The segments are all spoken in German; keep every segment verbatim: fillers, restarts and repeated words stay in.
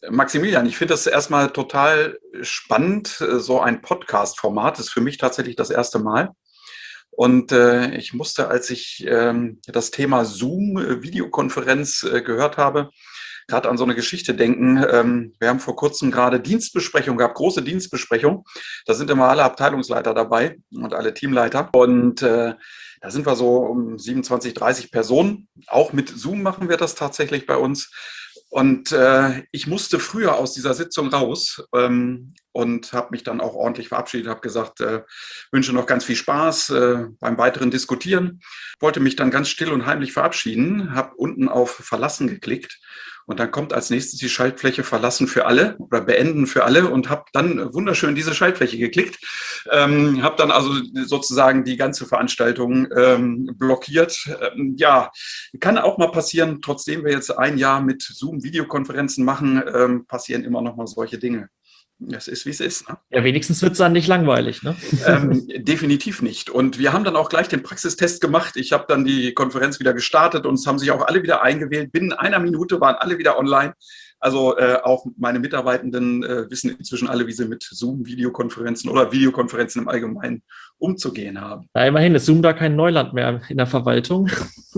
Maximilian, ich finde das erstmal total spannend. So ein Podcast-Format ist für mich tatsächlich das erste Mal. Und äh, ich musste, als ich ähm, das Thema Zoom, äh, Videokonferenz äh, gehört habe, gerade an so eine Geschichte denken. Ähm, wir haben vor kurzem gerade Dienstbesprechung gehabt, große Dienstbesprechung. Da sind immer alle Abteilungsleiter dabei und alle Teamleiter. Und äh, da sind wir so um siebenundzwanzig, dreißig Personen. Auch mit Zoom machen wir das tatsächlich bei uns. Und äh, ich musste früher aus dieser Sitzung raus ähm, und habe mich dann auch ordentlich verabschiedet, habe gesagt, äh, wünsche noch ganz viel Spaß äh, beim weiteren Diskutieren. Wollte mich dann ganz still und heimlich verabschieden, habe unten auf Verlassen geklickt und dann kommt als nächstes die Schaltfläche Verlassen für alle oder Beenden für alle und habe dann wunderschön diese Schaltfläche geklickt. Ähm, habe dann also sozusagen die ganze Veranstaltung ähm, blockiert. Ähm, ja, kann auch mal passieren, trotzdem wir jetzt ein Jahr mit Zoom-Videokonferenzen machen, ähm, passieren immer noch mal solche Dinge. Das ist, wie es ist. Ne? Ja, wenigstens wird es dann nicht langweilig, ne? Ähm, definitiv nicht. Und wir haben dann auch gleich den Praxistest gemacht. Ich habe dann die Konferenz wieder gestartet und es haben sich auch alle wieder eingewählt. Binnen einer Minute waren alle wieder online. Also äh, auch meine Mitarbeitenden äh, wissen inzwischen alle, wie sie mit Zoom-Videokonferenzen oder Videokonferenzen im Allgemeinen umzugehen haben. Na, immerhin ist Zoom da kein Neuland mehr in der Verwaltung.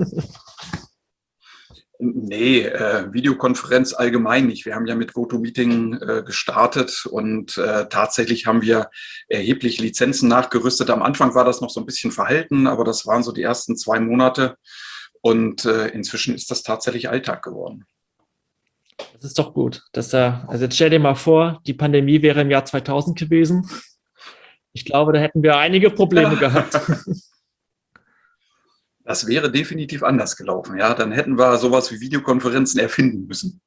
Nee, äh, Videokonferenz allgemein nicht. Wir haben ja mit GoToMeeting äh, gestartet und äh, tatsächlich haben wir erheblich Lizenzen nachgerüstet. Am Anfang war das noch so ein bisschen verhalten, aber das waren so die ersten zwei Monate und äh, inzwischen ist das tatsächlich Alltag geworden. Das ist doch gut. Dass da, also jetzt stell dir mal vor, die Pandemie wäre im Jahr zweitausend gewesen. Ich glaube, da hätten wir einige Probleme Ja. gehabt. Das wäre definitiv anders gelaufen. Ja, dann hätten wir sowas wie Videokonferenzen erfinden müssen.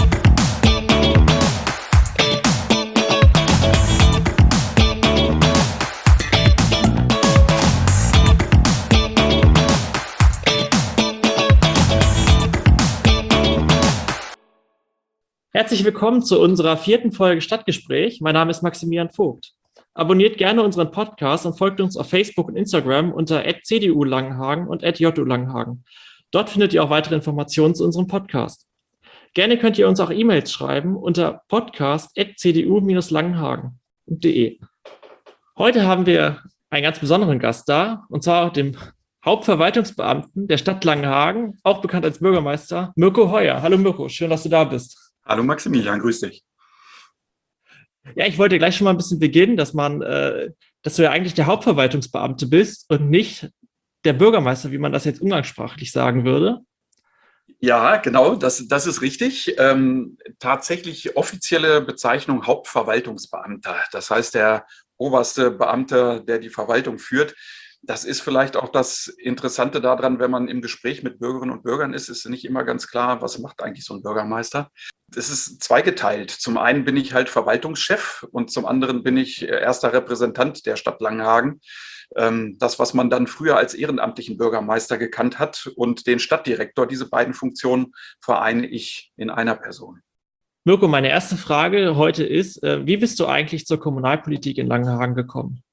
Herzlich willkommen zu unserer vierten Folge Stadtgespräch. Mein Name ist Maximilian Vogt. Abonniert gerne unseren Podcast und folgt uns auf Facebook und Instagram unter at c d u langenhagen und at j u langenhagen. Dort findet ihr auch weitere Informationen zu unserem Podcast. Gerne könnt ihr uns auch E-Mails schreiben unter podcast at c d u langenhagen punkt d e. Heute haben wir einen ganz besonderen Gast da, und zwar den Hauptverwaltungsbeamten der Stadt Langenhagen, auch bekannt als Bürgermeister, Mirko Heuer. Hallo Mirko, schön, dass du da bist. Hallo Maximilian, grüß dich. Ja, ich wollte gleich schon mal ein bisschen beginnen, dass man, äh, dass du ja eigentlich der Hauptverwaltungsbeamte bist und nicht der Bürgermeister, wie man das jetzt umgangssprachlich sagen würde. Ja, genau, das, das ist richtig. Ähm, tatsächlich offizielle Bezeichnung Hauptverwaltungsbeamter. Das heißt, der oberste Beamte, der die Verwaltung führt. Das ist vielleicht auch das Interessante daran, wenn man im Gespräch mit Bürgerinnen und Bürgern ist, ist nicht immer ganz klar, was macht eigentlich so ein Bürgermeister. Es ist zweigeteilt. Zum einen bin ich halt Verwaltungschef und zum anderen bin ich erster Repräsentant der Stadt Langenhagen. Das, was man dann früher als ehrenamtlichen Bürgermeister gekannt hat, und den Stadtdirektor, diese beiden Funktionen vereine ich in einer Person. Mirko, meine erste Frage heute ist, wie bist du eigentlich zur Kommunalpolitik in Langenhagen gekommen?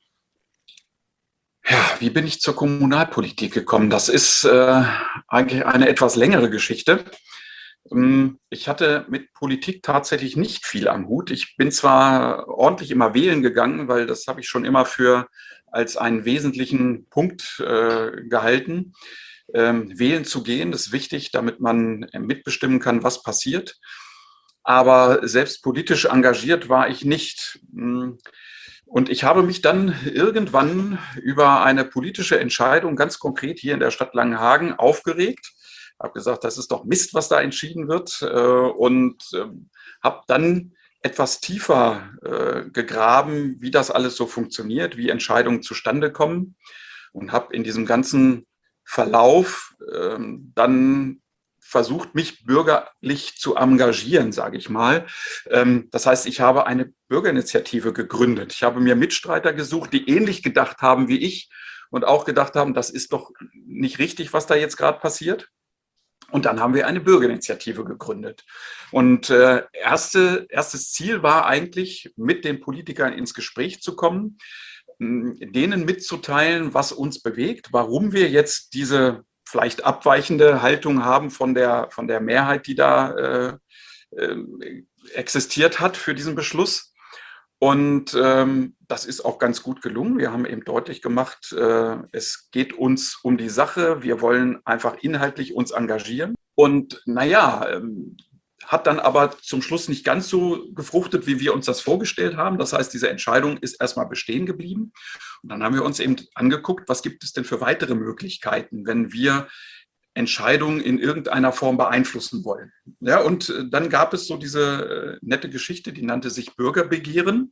Ja, wie bin ich zur Kommunalpolitik gekommen? Das ist äh, eigentlich eine etwas längere Geschichte. Ich hatte mit Politik tatsächlich nicht viel am Hut. Ich bin zwar ordentlich immer wählen gegangen, weil das habe ich schon immer für als einen wesentlichen Punkt äh, gehalten. Ähm, wählen zu gehen, ist wichtig, damit man mitbestimmen kann, was passiert. Aber selbst politisch engagiert war ich nicht. Und ich habe mich dann irgendwann über eine politische Entscheidung ganz konkret hier in der Stadt Langenhagen aufgeregt. Habe gesagt, das ist doch Mist, was da entschieden wird, und habe dann etwas tiefer gegraben, wie das alles so funktioniert, wie Entscheidungen zustande kommen, und habe in diesem ganzen Verlauf dann versucht, mich bürgerlich zu engagieren, sage ich mal. Das heißt, ich habe eine Bürgerinitiative gegründet. Ich habe mir Mitstreiter gesucht, die ähnlich gedacht haben wie ich und auch gedacht haben, das ist doch nicht richtig, was da jetzt gerade passiert. Und dann haben wir eine Bürgerinitiative gegründet. Und äh, erste, erstes Ziel war eigentlich, mit den Politikern ins Gespräch zu kommen, denen mitzuteilen, was uns bewegt, warum wir jetzt diese vielleicht abweichende Haltung haben von der, von der Mehrheit, die da äh, äh, existiert hat für diesen Beschluss. Und ähm, das ist auch ganz gut gelungen. Wir haben eben deutlich gemacht, äh, es geht uns um die Sache. Wir wollen einfach inhaltlich uns engagieren. Und naja, ähm, hat dann aber zum Schluss nicht ganz so gefruchtet, wie wir uns das vorgestellt haben. Das heißt, diese Entscheidung ist erstmal bestehen geblieben. Und dann haben wir uns eben angeguckt, was gibt es denn für weitere Möglichkeiten, wenn wir Entscheidungen in irgendeiner Form beeinflussen wollen. Ja, und dann gab es so diese nette Geschichte, die nannte sich Bürgerbegehren.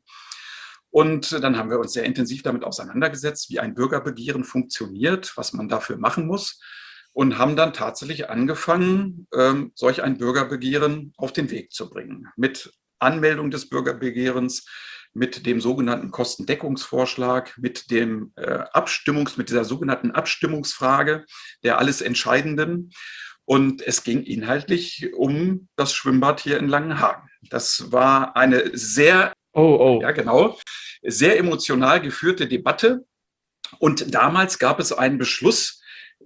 Und dann haben wir uns sehr intensiv damit auseinandergesetzt, wie ein Bürgerbegehren funktioniert, was man dafür machen muss. Und haben dann tatsächlich angefangen, ähm, solch ein Bürgerbegehren auf den Weg zu bringen. Mit Anmeldung des Bürgerbegehrens, mit dem sogenannten Kostendeckungsvorschlag, mit dem äh, Abstimmungs, mit dieser sogenannten Abstimmungsfrage der alles Entscheidenden. Und es ging inhaltlich um das Schwimmbad hier in Langenhagen. Das war eine sehr, oh, oh. ja genau, sehr emotional geführte Debatte. Und damals gab es einen Beschluss,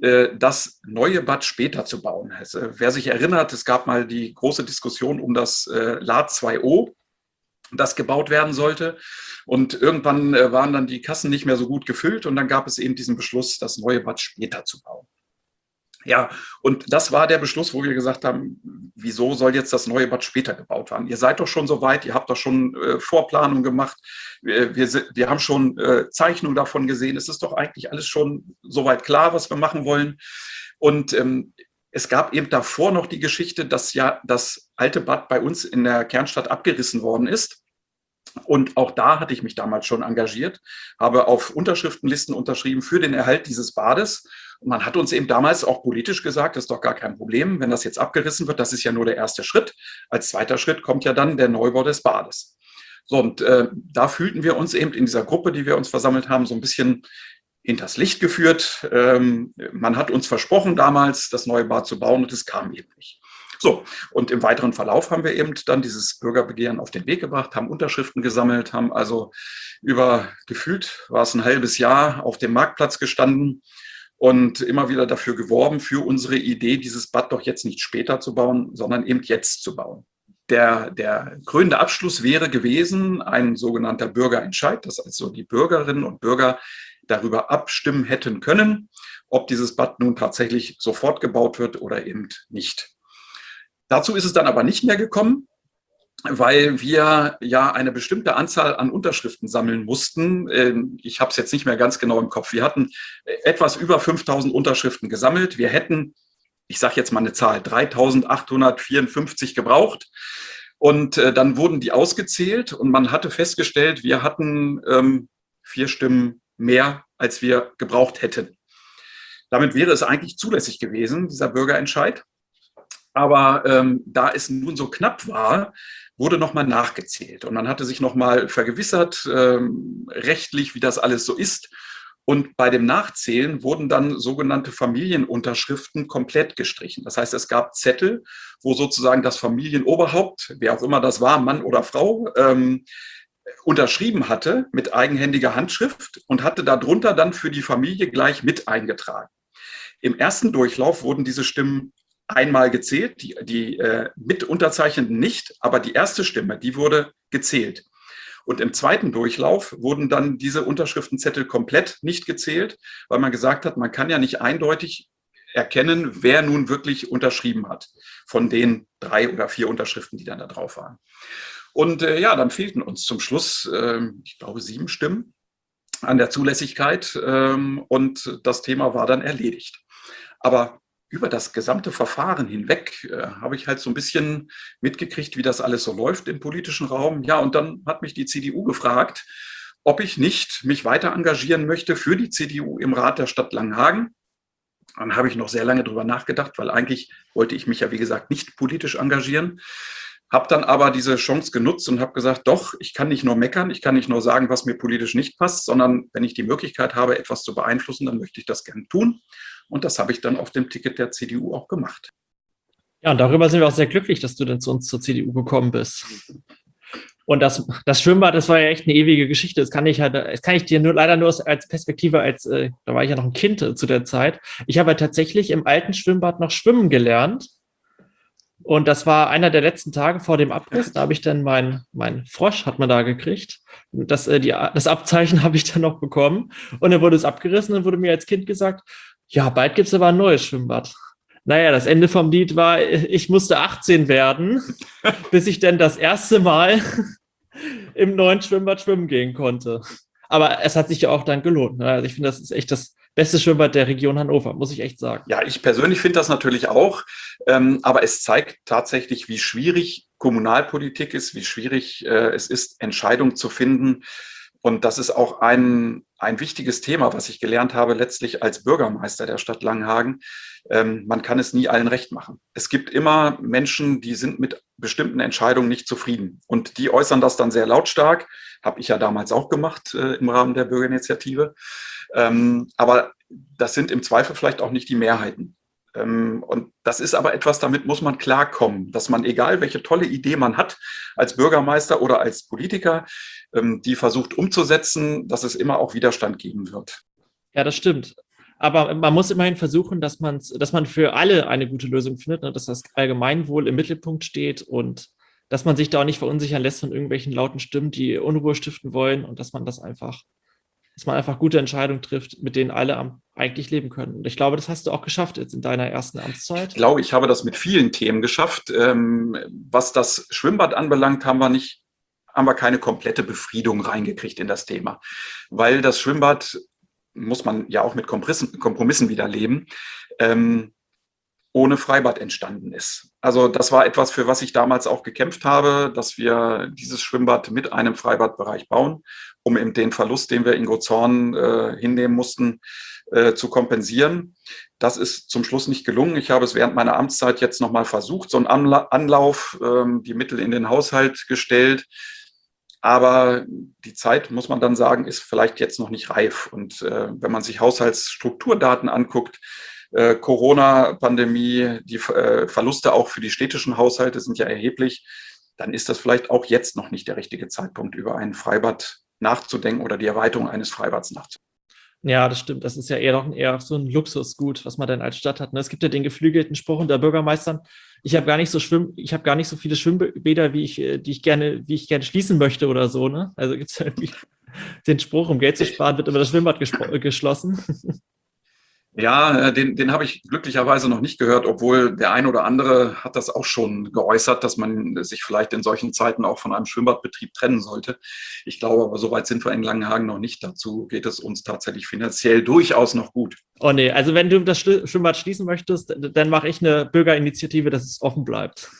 das neue Bad später zu bauen. Also, wer sich erinnert, es gab mal die große Diskussion um das äh, L A zwei O, das gebaut werden sollte. Und irgendwann äh, waren dann die Kassen nicht mehr so gut gefüllt und dann gab es eben diesen Beschluss, das neue Bad später zu bauen. Ja, und das war der Beschluss, wo wir gesagt haben, wieso soll jetzt das neue Bad später gebaut werden? Ihr seid doch schon so weit, ihr habt doch schon äh, Vorplanung gemacht, wir, wir, wir haben schon äh, Zeichnungen davon gesehen, es ist doch eigentlich alles schon soweit klar, was wir machen wollen. Und ähm, es gab eben davor noch die Geschichte, dass ja das alte Bad bei uns in der Kernstadt abgerissen worden ist. Und auch da hatte ich mich damals schon engagiert, habe auf Unterschriftenlisten unterschrieben für den Erhalt dieses Bades. Und man hat uns eben damals auch politisch gesagt, das ist doch gar kein Problem, wenn das jetzt abgerissen wird, das ist ja nur der erste Schritt. Als zweiter Schritt kommt ja dann der Neubau des Bades. So, und äh, da fühlten wir uns eben in dieser Gruppe, die wir uns versammelt haben, so ein bisschen hinters Licht geführt. Ähm, man hat uns versprochen damals, das neue Bad zu bauen und es kam eben nicht. So, und im weiteren Verlauf haben wir eben dann dieses Bürgerbegehren auf den Weg gebracht, haben Unterschriften gesammelt, haben also über, gefühlt war es ein halbes Jahr auf dem Marktplatz gestanden und immer wieder dafür geworben, für unsere Idee, dieses Bad doch jetzt nicht später zu bauen, sondern eben jetzt zu bauen. Der, der krönende Abschluss wäre gewesen, ein sogenannter Bürgerentscheid, dass also die Bürgerinnen und Bürger darüber abstimmen hätten können, ob dieses Bad nun tatsächlich sofort gebaut wird oder eben nicht. Dazu ist es dann aber nicht mehr gekommen, weil wir ja eine bestimmte Anzahl an Unterschriften sammeln mussten. Ich habe es jetzt nicht mehr ganz genau im Kopf. Wir hatten etwas über fünftausend Unterschriften gesammelt. Wir hätten, ich sage jetzt mal eine Zahl, dreitausendachthundertvierundfünfzig gebraucht. Und dann wurden die ausgezählt und man hatte festgestellt, wir hatten ähm, vier Stimmen mehr, als wir gebraucht hätten. Damit wäre es eigentlich zulässig gewesen, dieser Bürgerentscheid. Aber ähm, da es nun so knapp war, wurde nochmal nachgezählt. Und man hatte sich nochmal vergewissert, ähm, rechtlich, wie das alles so ist. Und bei dem Nachzählen wurden dann sogenannte Familienunterschriften komplett gestrichen. Das heißt, es gab Zettel, wo sozusagen das Familienoberhaupt, wer auch immer das war, Mann oder Frau, ähm, unterschrieben hatte mit eigenhändiger Handschrift und hatte darunter dann für die Familie gleich mit eingetragen. Im ersten Durchlauf wurden diese Stimmen einmal gezählt, die, die äh, Mitunterzeichnenden nicht, aber die erste Stimme, die wurde gezählt. Und im zweiten Durchlauf wurden dann diese Unterschriftenzettel komplett nicht gezählt, weil man gesagt hat, man kann ja nicht eindeutig erkennen, wer nun wirklich unterschrieben hat von den drei oder vier Unterschriften, die dann da drauf waren. Und äh, ja, dann fehlten uns zum Schluss, äh, ich glaube, sieben Stimmen an der Zulässigkeit ähm, und das Thema war dann erledigt. Aber über das gesamte Verfahren hinweg äh, habe ich halt so ein bisschen mitgekriegt, wie das alles so läuft im politischen Raum. Ja, und dann hat mich die C D U gefragt, ob ich nicht mich weiter engagieren möchte für die C D U im Rat der Stadt Langenhagen. Dann habe ich noch sehr lange drüber nachgedacht, weil eigentlich wollte ich mich ja, wie gesagt, nicht politisch engagieren. Habe dann aber diese Chance genutzt und habe gesagt, doch, ich kann nicht nur meckern, ich kann nicht nur sagen, was mir politisch nicht passt, sondern wenn ich die Möglichkeit habe, etwas zu beeinflussen, dann möchte ich das gerne tun. Und das habe ich dann auf dem Ticket der C D U auch gemacht. Ja, und darüber sind wir auch sehr glücklich, dass du dann zu uns zur C D U gekommen bist. Und das, das Schwimmbad, das war ja echt eine ewige Geschichte. Das kann ich halt, das kann ich dir nur leider nur als Perspektive, als äh, da war ich ja noch ein Kind äh, zu der Zeit. Ich habe ja tatsächlich im alten Schwimmbad noch schwimmen gelernt. Und das war einer der letzten Tage vor dem Abriss. Da habe ich dann mein, mein Frosch hat man da gekriegt. Das, äh, die, das Abzeichen habe ich dann noch bekommen. Und dann wurde es abgerissen und wurde mir als Kind gesagt, ja, bald gibt es aber ein neues Schwimmbad. Naja, das Ende vom Lied war, ich musste achtzehn werden, bis ich dann das erste Mal im neuen Schwimmbad schwimmen gehen konnte. Aber es hat sich ja auch dann gelohnt. Ne? Also ich finde, das ist echt das beste Schwimmbad der Region Hannover, muss ich echt sagen. Ja, ich persönlich finde das natürlich auch, ähm, aber es zeigt tatsächlich, wie schwierig Kommunalpolitik ist, wie schwierig äh, es ist, Entscheidungen zu finden. Und das ist auch ein, ein wichtiges Thema, was ich gelernt habe, letztlich als Bürgermeister der Stadt Langenhagen. Ähm, man kann es nie allen recht machen. Es gibt immer Menschen, die sind mit bestimmten Entscheidungen nicht zufrieden. Und die äußern das dann sehr lautstark. Habe ich ja damals auch gemacht äh, im Rahmen der Bürgerinitiative. Ähm, aber das sind im Zweifel vielleicht auch nicht die Mehrheiten. Ähm, und das ist aber etwas, damit muss man klarkommen, dass man, egal welche tolle Idee man hat, als Bürgermeister oder als Politiker, ähm, die versucht umzusetzen, dass es immer auch Widerstand geben wird. Ja, das stimmt. Aber man muss immerhin versuchen, dass, man's, dass man für alle eine gute Lösung findet, ne? Dass das Allgemeinwohl im Mittelpunkt steht und dass man sich da auch nicht verunsichern lässt von irgendwelchen lauten Stimmen, die Unruhe stiften wollen und dass man das einfach, dass man einfach gute Entscheidungen trifft, mit denen alle eigentlich leben können. Und ich glaube, das hast du auch geschafft jetzt in deiner ersten Amtszeit. Ich glaube, ich habe das mit vielen Themen geschafft. Ähm, was das Schwimmbad anbelangt, haben wir nicht, haben wir keine komplette Befriedung reingekriegt in das Thema, weil das Schwimmbad, muss man ja auch mit Kompromissen, Kompromissen wieder leben, ähm, ohne Freibad entstanden ist. Also das war etwas, für was ich damals auch gekämpft habe, dass wir dieses Schwimmbad mit einem Freibadbereich bauen, um eben den Verlust, den wir in Gozorn äh, hinnehmen mussten, äh, zu kompensieren. Das ist zum Schluss nicht gelungen. Ich habe es während meiner Amtszeit jetzt nochmal versucht, so einen Anlauf, ähm, die Mittel in den Haushalt gestellt. Aber die Zeit, muss man dann sagen, ist vielleicht jetzt noch nicht reif. Und äh, wenn man sich Haushaltsstrukturdaten anguckt, äh, Corona-Pandemie, die äh, Verluste auch für die städtischen Haushalte sind ja erheblich, dann ist das vielleicht auch jetzt noch nicht der richtige Zeitpunkt, über ein Freibad nachzudenken oder die Erweiterung eines Freibads nachzudenken. Ja, das stimmt. Das ist ja eher noch eher so ein Luxusgut, was man dann als Stadt hat. Ne? Es gibt ja den geflügelten Spruch unter Bürgermeistern: Ich habe gar nicht so Schwimm, ich habe gar nicht so viele Schwimmbäder, wie ich, die ich gerne, wie ich gerne schließen möchte oder so. Ne? Also gibt es ja irgendwie den Spruch, um Geld zu sparen, wird immer das Schwimmbad geschlossen. Ja, den, den habe ich glücklicherweise noch nicht gehört, obwohl der ein oder andere hat das auch schon geäußert, dass man sich vielleicht in solchen Zeiten auch von einem Schwimmbadbetrieb trennen sollte. Ich glaube aber, so weit sind wir in Langenhagen noch nicht. Dazu geht es uns tatsächlich finanziell durchaus noch gut. Oh nee, also wenn du das Schwimmbad schließen möchtest, dann mache ich eine Bürgerinitiative, dass es offen bleibt.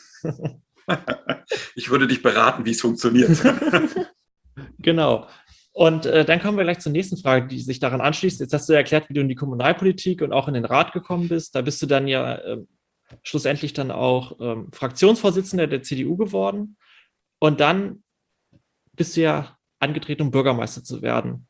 Ich würde dich beraten, wie es funktioniert. Genau. Und äh, dann kommen wir gleich zur nächsten Frage, die sich daran anschließt. Jetzt hast du ja erklärt, wie du in die Kommunalpolitik und auch in den Rat gekommen bist. Da bist du dann ja äh, schlussendlich dann auch ähm, Fraktionsvorsitzender der C D U geworden. Und dann bist du ja angetreten, um Bürgermeister zu werden.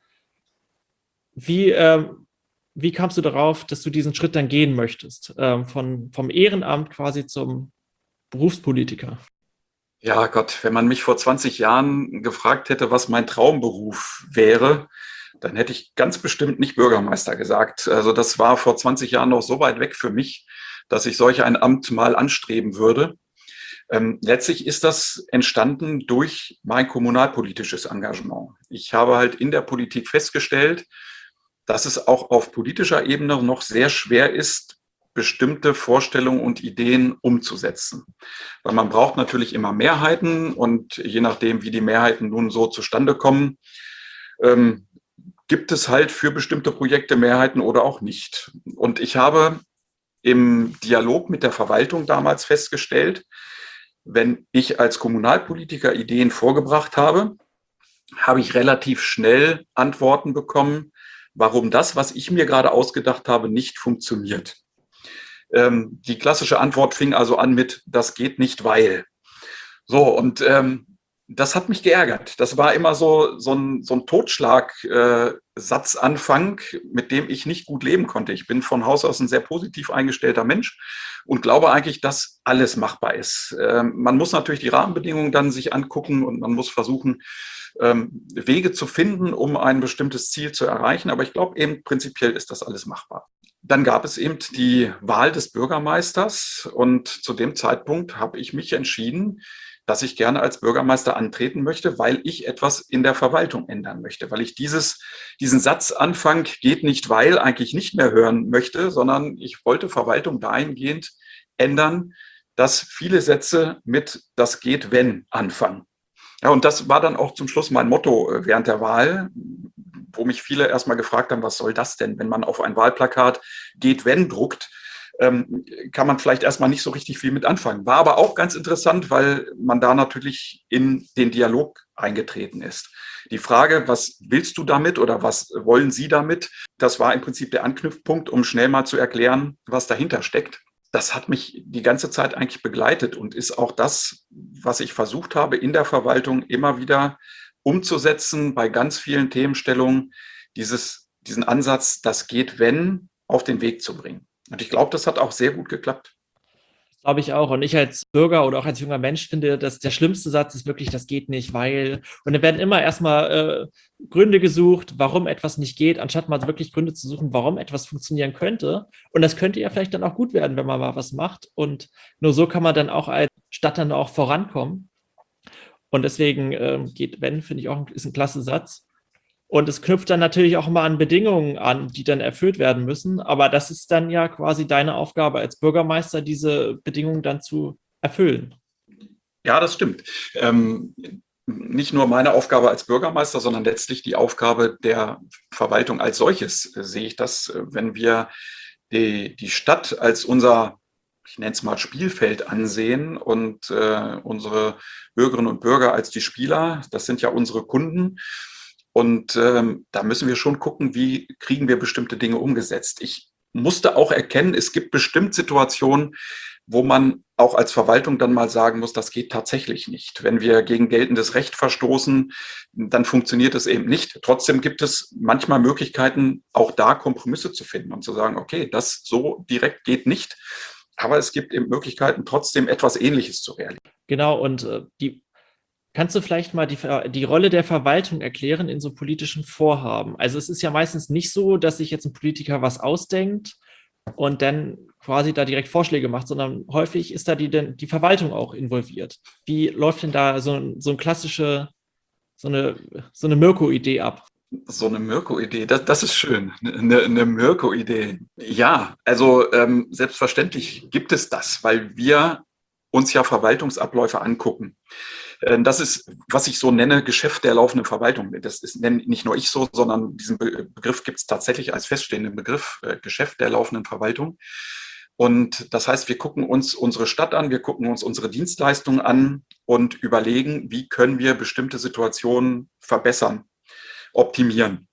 Wie, ähm, wie kamst du darauf, dass du diesen Schritt dann gehen möchtest? Ähm, von, vom Ehrenamt quasi zum Berufspolitiker? Ja, Gott, wenn man mich vor zwanzig Jahren gefragt hätte, was mein Traumberuf wäre, dann hätte ich ganz bestimmt nicht Bürgermeister gesagt. Also das war vor zwanzig Jahren noch so weit weg für mich, dass ich solch ein Amt mal anstreben würde. Ähm, letztlich ist das entstanden durch mein kommunalpolitisches Engagement. Ich habe halt in der Politik festgestellt, dass es auch auf politischer Ebene noch sehr schwer ist, bestimmte Vorstellungen und Ideen umzusetzen. Weil man braucht natürlich immer Mehrheiten und je nachdem, wie die Mehrheiten nun so zustande kommen, ähm, gibt es halt für bestimmte Projekte Mehrheiten oder auch nicht. Und ich habe im Dialog mit der Verwaltung damals festgestellt, wenn ich als Kommunalpolitiker Ideen vorgebracht habe, habe ich relativ schnell Antworten bekommen, warum das, was ich mir gerade ausgedacht habe, nicht funktioniert. Ähm, die klassische Antwort fing also an mit, das geht nicht, weil. So, und ähm, das hat mich geärgert. Das war immer so, so ein, so ein Totschlag-Satzanfang, äh, mit dem ich nicht gut leben konnte. Ich bin von Haus aus ein sehr positiv eingestellter Mensch und glaube eigentlich, dass alles machbar ist. Ähm, man muss natürlich die Rahmenbedingungen dann sich angucken und man muss versuchen, ähm, Wege zu finden, um ein bestimmtes Ziel zu erreichen. Aber ich glaube eben, prinzipiell ist das alles machbar. dann gab es eben die Wahl des Bürgermeisters und zu dem Zeitpunkt habe ich mich entschieden, dass ich gerne als Bürgermeister antreten möchte, weil ich etwas in der Verwaltung ändern möchte, weil ich dieses, diesen Satzanfang geht nicht, weil eigentlich nicht mehr hören möchte, sondern ich wollte Verwaltung dahingehend ändern, dass viele Sätze mit das geht, wenn anfangen. Ja, und das war dann auch zum Schluss mein Motto während der Wahl, wo mich viele erstmal gefragt haben, was soll das denn, wenn man auf ein Wahlplakat geht, wenn druckt, ähm, kann man vielleicht erstmal nicht so richtig viel mit anfangen. War aber auch ganz interessant, weil man da natürlich in den Dialog eingetreten ist. Die Frage, was willst du damit oder was wollen Sie damit, das war im Prinzip der Anknüpfpunkt, um schnell mal zu erklären, was dahinter steckt. Das hat mich die ganze Zeit eigentlich begleitet und ist auch das, was ich versucht habe, in der Verwaltung immer wieder umzusetzen, bei ganz vielen Themenstellungen, dieses, diesen Ansatz, das geht, wenn, auf den Weg zu bringen. Und ich glaube, das hat auch sehr gut geklappt. Glaube ich auch. Und ich als Bürger oder auch als junger Mensch finde, dass der schlimmste Satz ist wirklich, das geht nicht, weil. Und dann werden immer erstmal äh, Gründe gesucht, warum etwas nicht geht, anstatt mal wirklich Gründe zu suchen, warum etwas funktionieren könnte. Und das könnte ja vielleicht dann auch gut werden, wenn man mal was macht. Und nur so kann man dann auch als Stadt dann auch vorankommen. Und deswegen äh, geht, wenn, finde ich auch, ist ein klasse Satz. Und es knüpft dann natürlich auch immer an Bedingungen an, die dann erfüllt werden müssen. Aber das ist dann ja quasi deine Aufgabe als Bürgermeister, diese Bedingungen dann zu erfüllen. Ja, das stimmt. Ähm, nicht nur meine Aufgabe als Bürgermeister, sondern letztlich die Aufgabe der Verwaltung als solches, äh, sehe ich das, wenn wir die, die Stadt als unser, ich nenne es mal Spielfeld ansehen und äh, unsere Bürgerinnen und Bürger als die Spieler, das sind ja unsere Kunden. Und ähm, da müssen wir schon gucken, wie kriegen wir bestimmte Dinge umgesetzt. Ich musste auch erkennen, es gibt bestimmt Situationen, wo man auch als Verwaltung dann mal sagen muss, das geht tatsächlich nicht. Wenn wir gegen geltendes Recht verstoßen, dann funktioniert es eben nicht. Trotzdem gibt es manchmal Möglichkeiten, auch da Kompromisse zu finden und zu sagen, okay, das so direkt geht nicht. Aber es gibt eben Möglichkeiten, trotzdem etwas Ähnliches zu realisieren. Genau, und äh, die Kannst du vielleicht mal die, die Rolle der Verwaltung erklären in so politischen Vorhaben? Also es ist ja meistens nicht so, dass sich jetzt ein Politiker was ausdenkt und dann quasi da direkt Vorschläge macht, sondern häufig ist da die, die Verwaltung auch involviert. Wie läuft denn da so, so eine klassische, so eine, so eine Mirko-Idee ab? So eine Mirko-Idee, das, das ist schön. Eine, eine Mirko-Idee. Ja, also ähm, selbstverständlich gibt es das, weil wir uns ja Verwaltungsabläufe angucken. Das ist, was ich so nenne, Geschäft der laufenden Verwaltung. Das ist nenne nicht nur ich so, sondern diesen Begriff gibt es tatsächlich als feststehenden Begriff, äh, Geschäft der laufenden Verwaltung. Und das heißt, wir gucken uns unsere Stadt an, wir gucken uns unsere Dienstleistungen an und überlegen, wie können wir bestimmte Situationen verbessern, optimieren.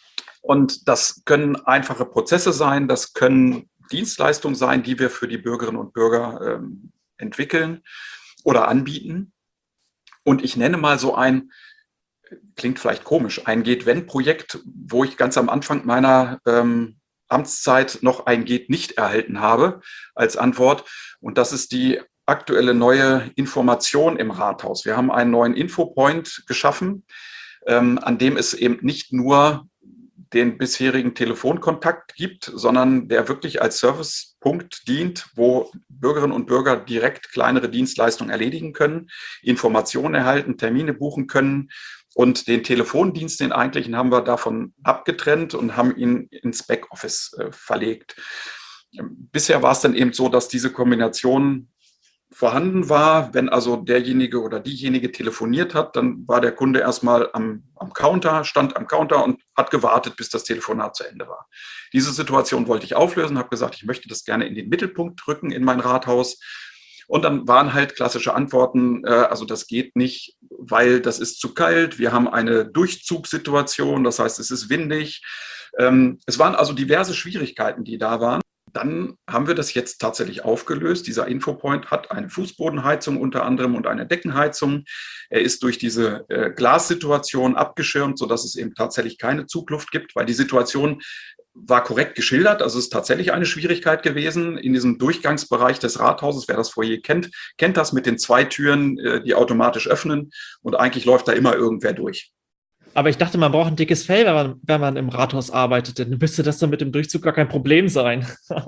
Und das können einfache Prozesse sein, das können Dienstleistungen sein, die wir für die Bürgerinnen und Bürger ähm, entwickeln oder anbieten. Und ich nenne mal so ein, klingt vielleicht komisch, ein Geht-Wenn-Projekt, wo ich ganz am Anfang meiner ähm, Amtszeit noch ein Geht nicht erhalten habe als Antwort. Und das ist die aktuelle neue Information im Rathaus. Wir haben einen neuen Infopoint geschaffen, ähm, an dem es eben nicht nur den bisherigen Telefonkontakt gibt, sondern der wirklich als Servicepunkt dient, wo Bürgerinnen und Bürger direkt kleinere Dienstleistungen erledigen können, Informationen erhalten, Termine buchen können. Und den Telefondienst, den eigentlichen, haben wir davon abgetrennt und haben ihn ins Backoffice äh, verlegt. Bisher war es dann eben so, dass diese Kombination vorhanden war. Wenn also derjenige oder diejenige telefoniert hat, dann war der Kunde erstmal am, am Counter, stand am Counter und hat gewartet, bis das Telefonat zu Ende war. Diese Situation wollte ich auflösen, habe gesagt, ich möchte das gerne in den Mittelpunkt rücken in mein Rathaus. Und dann waren halt klassische Antworten, äh, also das geht nicht, weil das ist zu kalt, wir haben eine Durchzugssituation, das heißt, es ist windig. Ähm, es waren also diverse Schwierigkeiten, die da waren. Dann haben wir das jetzt tatsächlich aufgelöst. Dieser Infopoint hat eine Fußbodenheizung unter anderem und eine Deckenheizung. Er ist durch diese äh, Glassituation abgeschirmt, sodass es eben tatsächlich keine Zugluft gibt, weil die Situation war korrekt geschildert. Also es ist tatsächlich eine Schwierigkeit gewesen in diesem Durchgangsbereich des Rathauses. Wer das Foyer kennt, kennt das mit den zwei Türen, äh, die automatisch öffnen. Und eigentlich läuft da immer irgendwer durch. Aber ich dachte, man braucht ein dickes Fell, wenn man, wenn man im Rathaus arbeitet. Dann müsste das dann mit dem Durchzug gar kein Problem sein.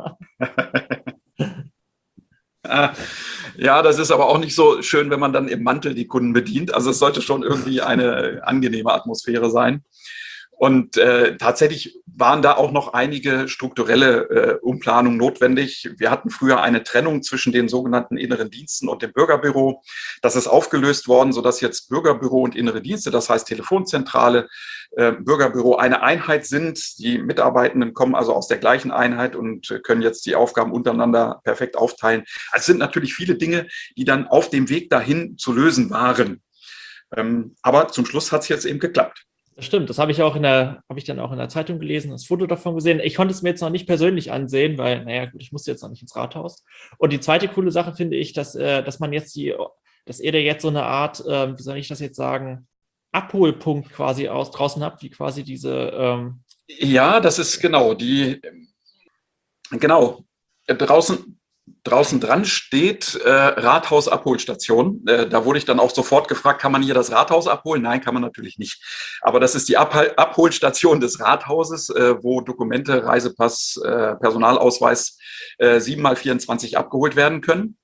Ja, das ist aber auch nicht so schön, wenn man dann im Mantel die Kunden bedient. Also es sollte schon irgendwie eine angenehme Atmosphäre sein. Und äh, tatsächlich waren da auch noch einige strukturelle äh, Umplanungen notwendig. Wir hatten früher eine Trennung zwischen den sogenannten inneren Diensten und dem Bürgerbüro. Das ist aufgelöst worden, sodass jetzt Bürgerbüro und innere Dienste, das heißt Telefonzentrale, äh, Bürgerbüro eine Einheit sind. Die Mitarbeitenden kommen also aus der gleichen Einheit und können jetzt die Aufgaben untereinander perfekt aufteilen. Also es sind natürlich viele Dinge, die dann auf dem Weg dahin zu lösen waren. Ähm, aber zum Schluss hat es jetzt eben geklappt. Das stimmt, das habe ich auch in der, habe ich dann auch in der Zeitung gelesen, das Foto davon gesehen. Ich konnte es mir jetzt noch nicht persönlich ansehen, weil, naja, gut, ich musste jetzt noch nicht ins Rathaus. Und die zweite coole Sache finde ich, dass, äh, dass man jetzt die, dass ihr da jetzt so eine Art, äh, wie soll ich das jetzt sagen, Abholpunkt quasi aus draußen habt, wie quasi diese. Ähm ja, das ist genau die, genau, draußen. Draußen dran steht äh, Rathaus-Abholstation. Äh, da wurde ich dann auch sofort gefragt, kann man hier das Rathaus abholen? Nein, kann man natürlich nicht. Aber das ist die Ab- Abholstation des Rathauses, äh, wo Dokumente, Reisepass, äh, Personalausweis äh, sieben mal vierundzwanzig abgeholt werden können.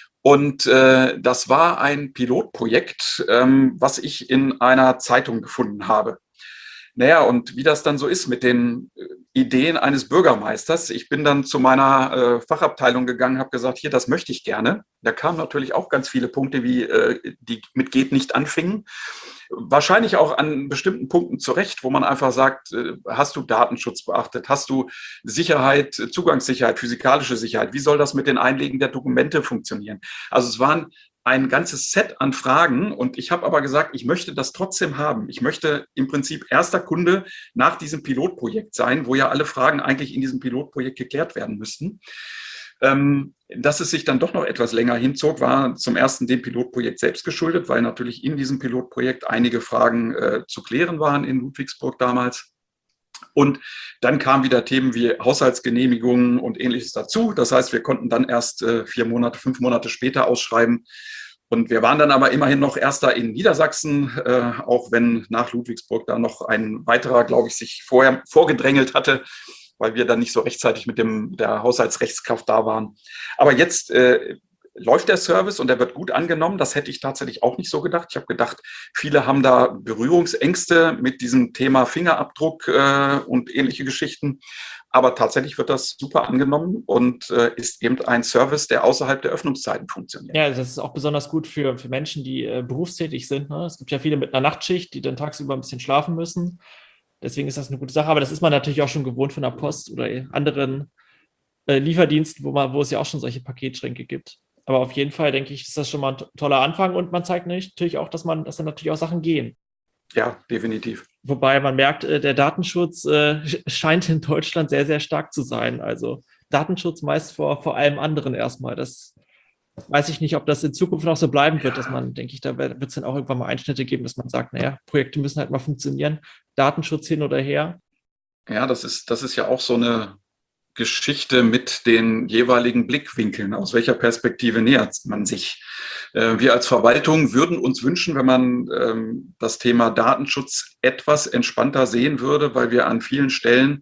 Und äh, das war ein Pilotprojekt, ähm, was ich in einer Zeitung gefunden habe. Naja, und wie das dann so ist mit den Ideen eines Bürgermeisters. Ich bin dann zu meiner äh, Fachabteilung gegangen, habe gesagt, hier, das möchte ich gerne. Da kamen natürlich auch ganz viele Punkte, wie äh, die mit geht nicht anfingen. Wahrscheinlich auch an bestimmten Punkten zurecht, wo man einfach sagt, äh, hast du Datenschutz beachtet? Hast du Sicherheit, Zugangssicherheit, physikalische Sicherheit? Wie soll das mit den Einlegen der Dokumente funktionieren? Also es waren ein ganzes Set an Fragen und ich habe aber gesagt, ich möchte das trotzdem haben. Ich möchte im Prinzip erster Kunde nach diesem Pilotprojekt sein, wo ja alle Fragen eigentlich in diesem Pilotprojekt geklärt werden müssten. Ähm, dass es sich dann doch noch etwas länger hinzog, war zum ersten dem Pilotprojekt selbst geschuldet, weil natürlich in diesem Pilotprojekt einige Fragen äh, zu klären waren in Ludwigsburg damals. Und dann kamen wieder Themen wie Haushaltsgenehmigungen und Ähnliches dazu. Das heißt, wir konnten dann erst äh, vier Monate, fünf Monate später ausschreiben. Und wir waren dann aber immerhin noch Erster in Niedersachsen, äh, auch wenn nach Ludwigsburg da noch ein weiterer, glaube ich, sich vorher vorgedrängelt hatte, weil wir dann nicht so rechtzeitig mit dem, der Haushaltsrechtskraft da waren. Aber jetzt äh, läuft der Service und der wird gut angenommen. Das hätte ich tatsächlich auch nicht so gedacht. Ich habe gedacht, viele haben da Berührungsängste mit diesem Thema Fingerabdruck äh, und ähnliche Geschichten. Aber tatsächlich wird das super angenommen und äh, ist eben ein Service, der außerhalb der Öffnungszeiten funktioniert. Ja, das ist auch besonders gut für, für Menschen, die äh, berufstätig sind. Ne? Es gibt ja viele mit einer Nachtschicht, die dann tagsüber ein bisschen schlafen müssen. Deswegen ist das eine gute Sache. Aber das ist man natürlich auch schon gewohnt von der Post oder anderen äh, Lieferdiensten, wo, man, wo es ja auch schon solche Paketschränke gibt. Aber auf jeden Fall, denke ich, ist das schon mal ein to- toller Anfang und man zeigt natürlich auch, dass man, dass dann natürlich auch Sachen gehen. Ja, definitiv. Wobei man merkt, äh, der Datenschutz äh, scheint in Deutschland sehr, sehr stark zu sein. Also Datenschutz meist vor, vor allem anderen erstmal. Das weiß ich nicht, ob das in Zukunft noch so bleiben wird, dass man, denke ich, da wird es dann auch irgendwann mal Einschnitte geben, dass man sagt, naja, Projekte müssen halt mal funktionieren. Datenschutz hin oder her. Ja, das ist, das ist ja auch so eine Geschichte mit den jeweiligen Blickwinkeln. Aus welcher Perspektive nähert man sich? Äh, wir als Verwaltung würden uns wünschen, wenn man ähm, das Thema Datenschutz etwas entspannter sehen würde, weil wir an vielen Stellen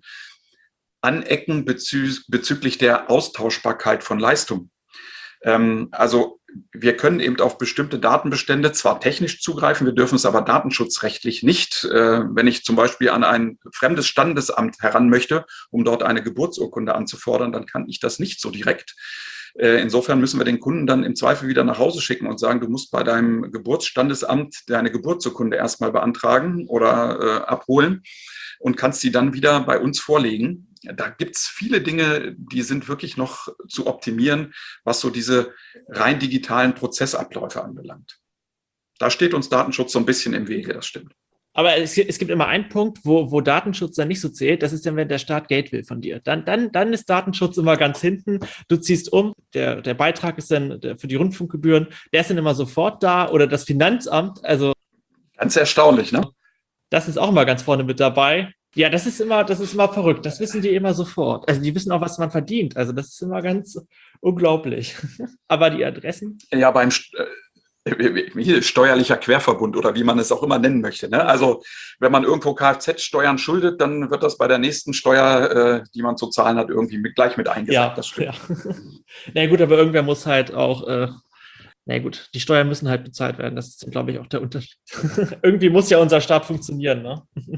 anecken bezü- bezüglich der Austauschbarkeit von Leistung. Ähm, also wir können eben auf bestimmte Datenbestände zwar technisch zugreifen, wir dürfen es aber datenschutzrechtlich nicht. Äh, wenn ich zum Beispiel an ein fremdes Standesamt heran möchte, um dort eine Geburtsurkunde anzufordern, dann kann ich das nicht so direkt. Äh, insofern müssen wir den Kunden dann im Zweifel wieder nach Hause schicken und sagen, du musst bei deinem Geburtsstandesamt deine Geburtsurkunde erstmal beantragen oder äh, abholen und kannst sie dann wieder bei uns vorlegen. Da gibt es viele Dinge, die sind wirklich noch zu optimieren, was so diese rein digitalen Prozessabläufe anbelangt. Da steht uns Datenschutz so ein bisschen im Wege, das stimmt. Aber es, es gibt immer einen Punkt, wo, wo Datenschutz dann nicht so zählt. Das ist dann, wenn der Staat Geld will von dir. Dann, dann, dann ist Datenschutz immer ganz hinten. Du ziehst um, der, der Beitrag ist dann der, für die Rundfunkgebühren, der ist dann immer sofort da. Oder das Finanzamt, also ganz erstaunlich, ne? Das ist auch immer ganz vorne mit dabei. Ja, das ist immer, das ist immer verrückt. Das wissen die immer sofort. Also die wissen auch, was man verdient. Also das ist immer ganz unglaublich. Aber die Adressen? Ja, beim Hier, steuerlicher Querverbund oder wie man es auch immer nennen möchte. Ne? Also wenn man irgendwo Kfz-Steuern schuldet, dann wird das bei der nächsten Steuer, äh, die man zu zahlen hat, irgendwie mit, gleich mit eingesagt. Ja, das stimmt. Ja. Na gut, aber irgendwer muss halt auch, äh, na gut, die Steuern müssen halt bezahlt werden. Das ist, glaube ich, auch der Unterschied. Irgendwie muss ja unser Staat funktionieren, ne?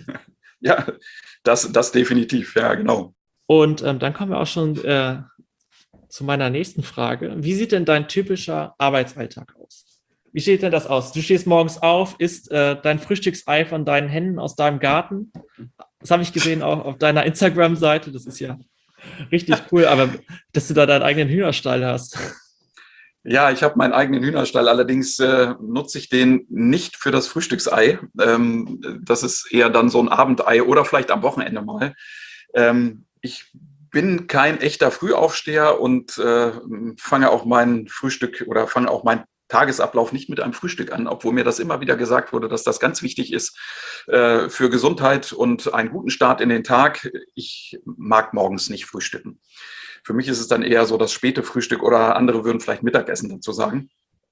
Ja, das, das definitiv, ja, genau. Und ähm, dann kommen wir auch schon äh, zu meiner nächsten Frage. Wie sieht denn dein typischer Arbeitsalltag aus? Wie sieht denn das aus? Du stehst morgens auf, isst äh, dein Frühstücksei von deinen Händen aus deinem Garten. Das habe ich gesehen auch auf deiner Instagram-Seite. Das ist ja richtig cool, aber dass du da deinen eigenen Hühnerstall hast. Ja, ich habe meinen eigenen Hühnerstall, allerdings äh, nutze ich den nicht für das Frühstücksei. Ähm, das ist eher dann so ein Abendei oder vielleicht am Wochenende mal. Ähm, ich bin kein echter Frühaufsteher und äh, fange auch mein Frühstück oder fange auch mein Tagesablauf nicht mit einem Frühstück an, obwohl mir das immer wieder gesagt wurde, dass das ganz wichtig ist äh, für Gesundheit und einen guten Start in den Tag. Ich mag morgens nicht frühstücken. Für mich ist es dann eher so das späte Frühstück oder andere würden vielleicht Mittagessen dazu sagen.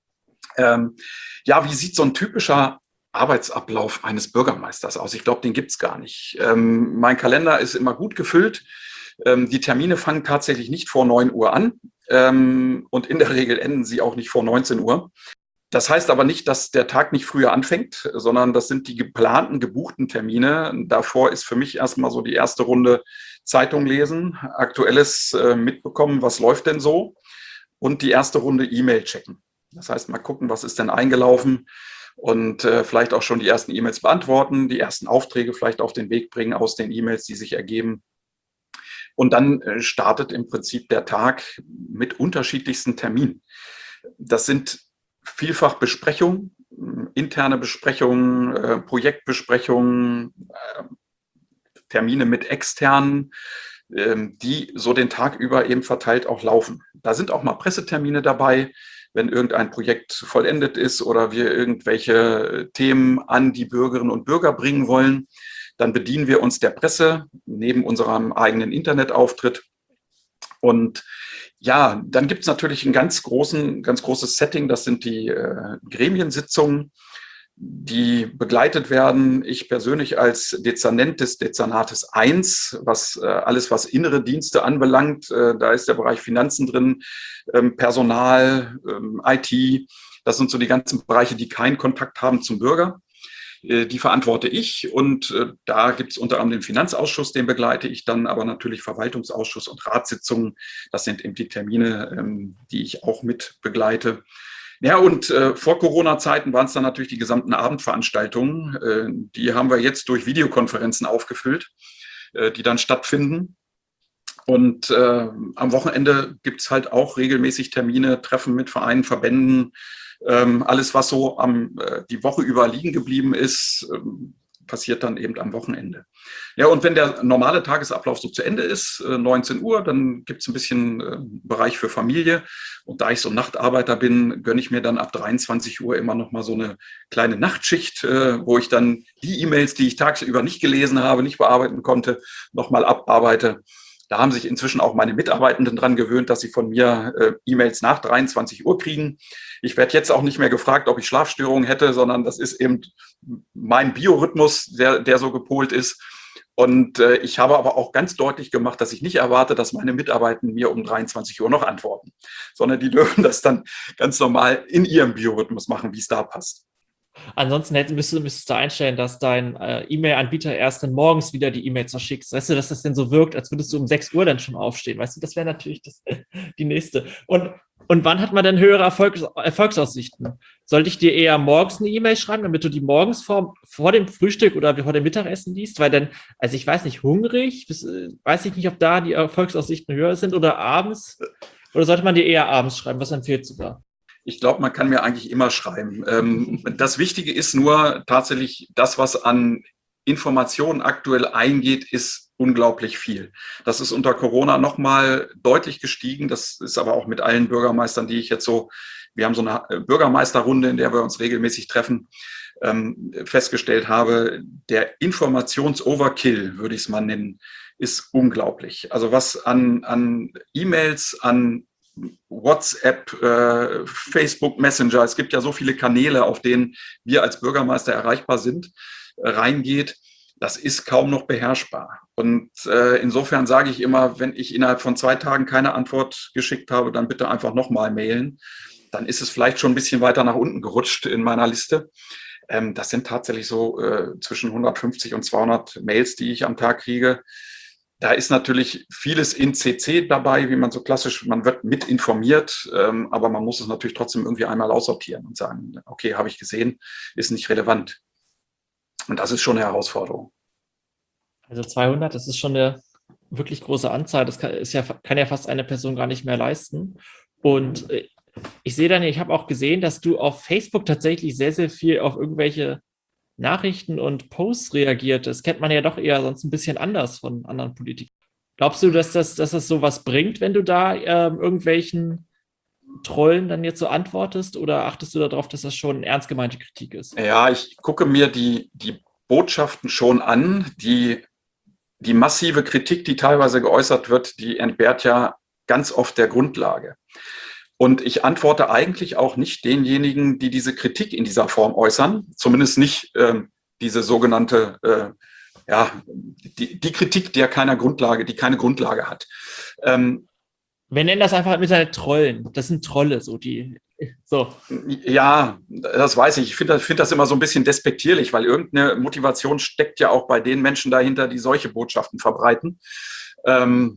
Ähm, ja, wie sieht so ein typischer Arbeitsablauf eines Bürgermeisters aus? Ich glaube, den gibt es gar nicht. Ähm, mein Kalender ist immer gut gefüllt. Ähm, die Termine fangen tatsächlich nicht vor neun Uhr an ähm, und in der Regel enden sie auch nicht vor neunzehn Uhr. Das heißt aber nicht, dass der Tag nicht früher anfängt, sondern das sind die geplanten, gebuchten Termine. Davor ist für mich erstmal so die erste Runde Zeitung lesen, Aktuelles äh, mitbekommen, was läuft denn so, und die erste Runde E-Mail checken. Das heißt, mal gucken, was ist denn eingelaufen und äh, vielleicht auch schon die ersten E-Mails beantworten, die ersten Aufträge vielleicht auf den Weg bringen aus den E-Mails, die sich ergeben. Und dann äh, startet im Prinzip der Tag mit unterschiedlichsten Terminen. Das sind vielfach Besprechungen, interne Besprechungen, äh, Projektbesprechungen, äh, Termine mit externen, äh, die so den Tag über eben verteilt auch laufen. Da sind auch mal Pressetermine dabei, wenn irgendein Projekt vollendet ist oder wir irgendwelche Themen an die Bürgerinnen und Bürger bringen wollen. Dann bedienen wir uns der Presse neben unserem eigenen Internetauftritt. Und ja, dann gibt es natürlich ein ganz, großen, ganz großes Setting, das sind die äh, Gremiensitzungen, die begleitet werden. Ich persönlich als Dezernent des Dezernates eins, was äh, alles, was innere Dienste anbelangt, äh, da ist der Bereich Finanzen drin, ähm, Personal, ähm, I T, das sind so die ganzen Bereiche, die keinen Kontakt haben zum Bürger. Die verantworte ich und äh, da gibt es unter anderem den Finanzausschuss, den begleite ich dann, aber natürlich Verwaltungsausschuss und Ratssitzungen. Das sind eben die Termine, ähm, die ich auch mit begleite. Ja, und äh, vor Corona-Zeiten waren es dann natürlich die gesamten Abendveranstaltungen. Äh, die haben wir jetzt durch Videokonferenzen aufgefüllt, äh, die dann stattfinden. Und äh, am Wochenende gibt es halt auch regelmäßig Termine, Treffen mit Vereinen, Verbänden. Ähm, alles, was so am, äh, die Woche über liegen geblieben ist, ähm, passiert dann eben am Wochenende. Ja, und wenn der normale Tagesablauf so zu Ende ist, äh, neunzehn Uhr, dann gibt es ein bisschen äh, Bereich für Familie. Und da ich so Nachtarbeiter bin, gönne ich mir dann ab dreiundzwanzig Uhr immer noch mal so eine kleine Nachtschicht, äh, wo ich dann die E-Mails, die ich tagsüber nicht gelesen habe, nicht bearbeiten konnte, noch mal abarbeite. Da haben sich inzwischen auch meine Mitarbeitenden dran gewöhnt, dass sie von mir äh, E-Mails nach dreiundzwanzig Uhr kriegen. Ich werde jetzt auch nicht mehr gefragt, ob ich Schlafstörungen hätte, sondern das ist eben mein Biorhythmus, der, der so gepolt ist. Und äh, ich habe aber auch ganz deutlich gemacht, dass ich nicht erwarte, dass meine Mitarbeitenden mir um dreiundzwanzig Uhr noch antworten, sondern die dürfen das dann ganz normal in ihrem Biorhythmus machen, wie es da passt. Ansonsten hättest, müsstest, müsstest du einstellen, dass dein äh, E-Mail-Anbieter erst dann morgens wieder die E-Mails verschickt. Weißt du, dass das denn so wirkt, als würdest du um sechs Uhr dann schon aufstehen. Weißt du, das wäre natürlich das, die nächste. Und, und wann hat man denn höhere Erfolgs Erfolgsaussichten? Sollte ich dir eher morgens eine E-Mail schreiben, damit du die morgens vor, vor dem Frühstück oder vor dem Mittagessen liest? Weil dann, also ich weiß nicht, hungrig, weiß ich nicht, ob da die Erfolgsaussichten höher sind oder abends. Oder sollte man dir eher abends schreiben? Was empfiehlst du da? Ich glaube, man kann mir eigentlich immer schreiben. Ähm, das Wichtige ist nur tatsächlich, das, was an Informationen aktuell eingeht, ist unglaublich viel. Das ist unter Corona nochmal deutlich gestiegen. Das ist aber auch mit allen Bürgermeistern, die ich jetzt so, wir haben so eine Bürgermeisterrunde, in der wir uns regelmäßig treffen, ähm, festgestellt habe, der Informations-Overkill, würde ich es mal nennen, ist unglaublich. Also was an, an E-Mails, an WhatsApp, äh, Facebook Messenger, es gibt ja so viele Kanäle, auf denen wir als Bürgermeister erreichbar sind, äh, reingeht, das ist kaum noch beherrschbar. Und äh, insofern sage ich immer, wenn ich innerhalb von zwei Tagen keine Antwort geschickt habe, dann bitte einfach nochmal mailen. Dann ist es vielleicht schon ein bisschen weiter nach unten gerutscht in meiner Liste. Ähm, das sind tatsächlich so äh, zwischen hundertfünfzig und zweihundert Mails, die ich am Tag kriege. Da ist natürlich vieles in C C dabei, wie man so klassisch, man wird mit informiert, ähm, aber man muss es natürlich trotzdem irgendwie einmal aussortieren und sagen, okay, habe ich gesehen, ist nicht relevant. Und das ist schon eine Herausforderung. Also zweihundert, das ist schon eine wirklich große Anzahl. Das kann, ist ja, kann ja fast eine Person gar nicht mehr leisten. Und äh, ich sehe dann, ich habe auch gesehen, dass du auf Facebook tatsächlich sehr, sehr viel auf irgendwelche Nachrichten und Posts reagiert. Das kennt man ja doch eher sonst ein bisschen anders von anderen Politikern. Glaubst du, dass das, dass das sowas bringt, wenn du da ähm, irgendwelchen Trollen dann jetzt so antwortest? Oder achtest du darauf, dass das schon ernst gemeinte Kritik ist? Ja, ich gucke mir die, die Botschaften schon an. Die, die massive Kritik, die teilweise geäußert wird, die entbehrt ja ganz oft der Grundlage. Und ich antworte eigentlich auch nicht denjenigen, die diese Kritik in dieser Form äußern, zumindest nicht ähm, diese sogenannte, äh, ja, die, die Kritik, die ja keine Grundlage, die keine Grundlage hat. Ähm, Wir nennen das einfach mit seinen Trollen. Das sind Trolle, so die. So. Ja, das weiß ich. Ich finde find das immer so ein bisschen despektierlich, weil irgendeine Motivation steckt ja auch bei den Menschen dahinter, die solche Botschaften verbreiten. Ähm,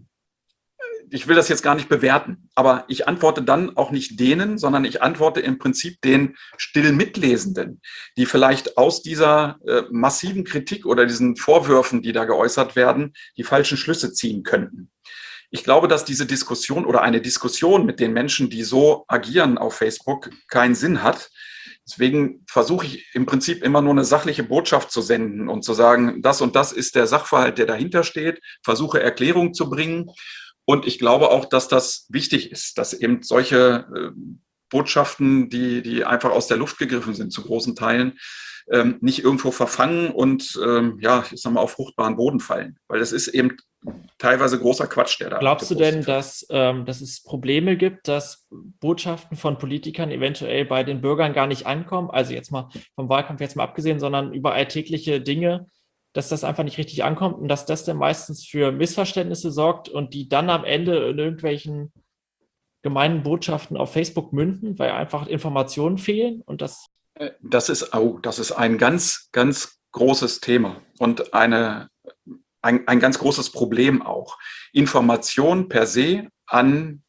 ich will das jetzt gar nicht bewerten, aber ich antworte dann auch nicht denen, sondern ich antworte im Prinzip den still Mitlesenden, die vielleicht aus dieser äh, massiven Kritik oder diesen Vorwürfen, die da geäußert werden, die falschen Schlüsse ziehen könnten. Ich glaube, dass diese Diskussion oder eine Diskussion mit den Menschen, die so agieren auf Facebook, keinen Sinn hat. Deswegen versuche ich im Prinzip immer nur eine sachliche Botschaft zu senden und zu sagen, das und das ist der Sachverhalt, der dahinter steht, versuche Erklärung zu bringen. Und ich glaube auch, dass das wichtig ist, dass eben solche äh, Botschaften, die, die einfach aus der Luft gegriffen sind, zu großen Teilen, ähm, nicht irgendwo verfangen und ähm, ja, ich sag mal, auf fruchtbaren Boden fallen. Weil das ist eben teilweise großer Quatsch, der da. Glaubst du denn, dass, ähm, dass es Probleme gibt, dass Botschaften von Politikern eventuell bei den Bürgern gar nicht ankommen? Also jetzt mal vom Wahlkampf jetzt mal abgesehen, sondern über alltägliche Dinge, dass das einfach nicht richtig ankommt und dass das dann meistens für Missverständnisse sorgt und die dann am Ende in irgendwelchen gemeinen Botschaften auf Facebook münden, weil einfach Informationen fehlen und das. Das ist, oh, das ist ein ganz, ganz großes Thema und eine, ein, ein ganz großes Problem auch. Information per se an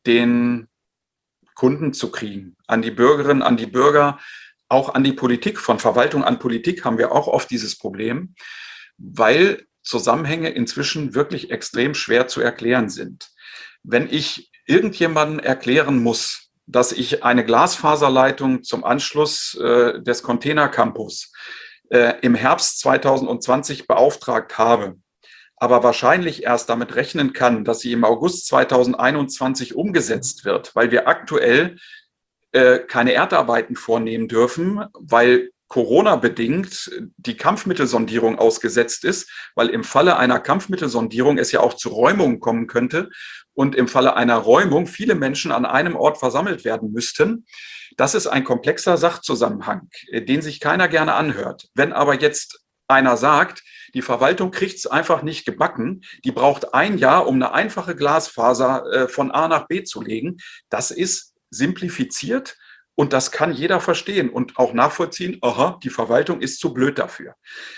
den Kunden zu kriegen, an die Bürgerinnen, an die Bürger, auch an die Politik. Von Verwaltung an Politik haben wir auch oft dieses Problem, weil Zusammenhänge inzwischen wirklich extrem schwer zu erklären sind. Wenn ich irgendjemandem erklären muss, dass ich eine Glasfaserleitung zum Anschluss äh, des Containercampus äh, im Herbst zweitausendzwanzig beauftragt habe, aber wahrscheinlich erst damit rechnen kann, dass sie im August zweitausendeinundzwanzig umgesetzt wird, weil wir aktuell äh, keine Erdarbeiten vornehmen dürfen, weil Corona-bedingt die Kampfmittelsondierung ausgesetzt ist, weil im Falle einer Kampfmittelsondierung es ja auch zu Räumungen kommen könnte und im Falle einer Räumung viele Menschen an einem Ort versammelt werden müssten. Das ist ein komplexer Sachzusammenhang, den sich keiner gerne anhört. Wenn aber jetzt einer sagt, die Verwaltung kriegt es einfach nicht gebacken, die braucht ein Jahr, um eine einfache Glasfaser von A nach B zu legen, das ist simplifiziert. Und das kann jeder verstehen und auch nachvollziehen, aha, die Verwaltung ist zu blöd dafür.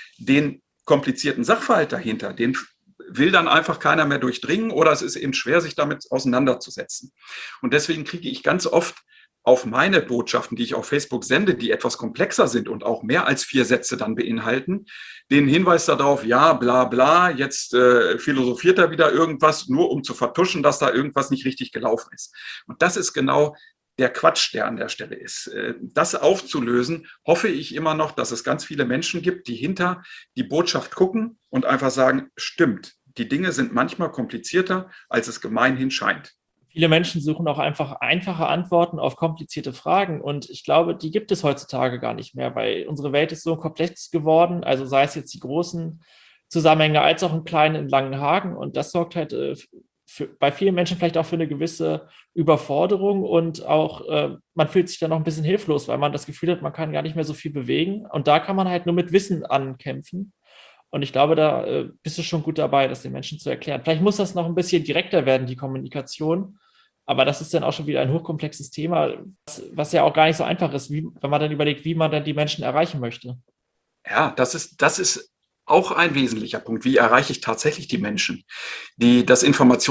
Den komplizierten Sachverhalt dahinter, den will dann einfach keiner mehr durchdringen oder es ist eben schwer, sich damit auseinanderzusetzen. Und deswegen kriege ich ganz oft auf meine Botschaften, die ich auf Facebook sende, die etwas komplexer sind und auch mehr als vier Sätze dann beinhalten, den Hinweis darauf, ja, bla bla, jetzt äh, philosophiert er wieder irgendwas, nur um zu vertuschen, dass da irgendwas nicht richtig gelaufen ist. Und das ist genau der Quatsch, der an der Stelle ist. Das aufzulösen, hoffe ich immer noch, dass es ganz viele Menschen gibt, die hinter die Botschaft gucken und einfach sagen, stimmt, die Dinge sind manchmal komplizierter, als es gemeinhin scheint. Viele Menschen suchen auch einfach einfache Antworten auf komplizierte Fragen und ich glaube, die gibt es heutzutage gar nicht mehr, weil unsere Welt ist so komplex geworden, also sei es jetzt die großen Zusammenhänge als auch im kleinen in Langenhagen und das sorgt halt für, bei vielen Menschen vielleicht auch für eine gewisse Überforderung und auch äh, man fühlt sich dann noch ein bisschen hilflos, weil man das Gefühl hat, man kann gar nicht mehr so viel bewegen. Und da kann man halt nur mit Wissen ankämpfen. Und ich glaube, da äh, bist du schon gut dabei, das den Menschen zu erklären. Vielleicht muss das noch ein bisschen direkter werden, die Kommunikation. Aber das ist dann auch schon wieder ein hochkomplexes Thema, was, was ja auch gar nicht so einfach ist, wie, wenn man dann überlegt, wie man dann die Menschen erreichen möchte. Ja, das ist, das ist auch ein wesentlicher Punkt. Wie erreiche ich tatsächlich die Menschen? Die, das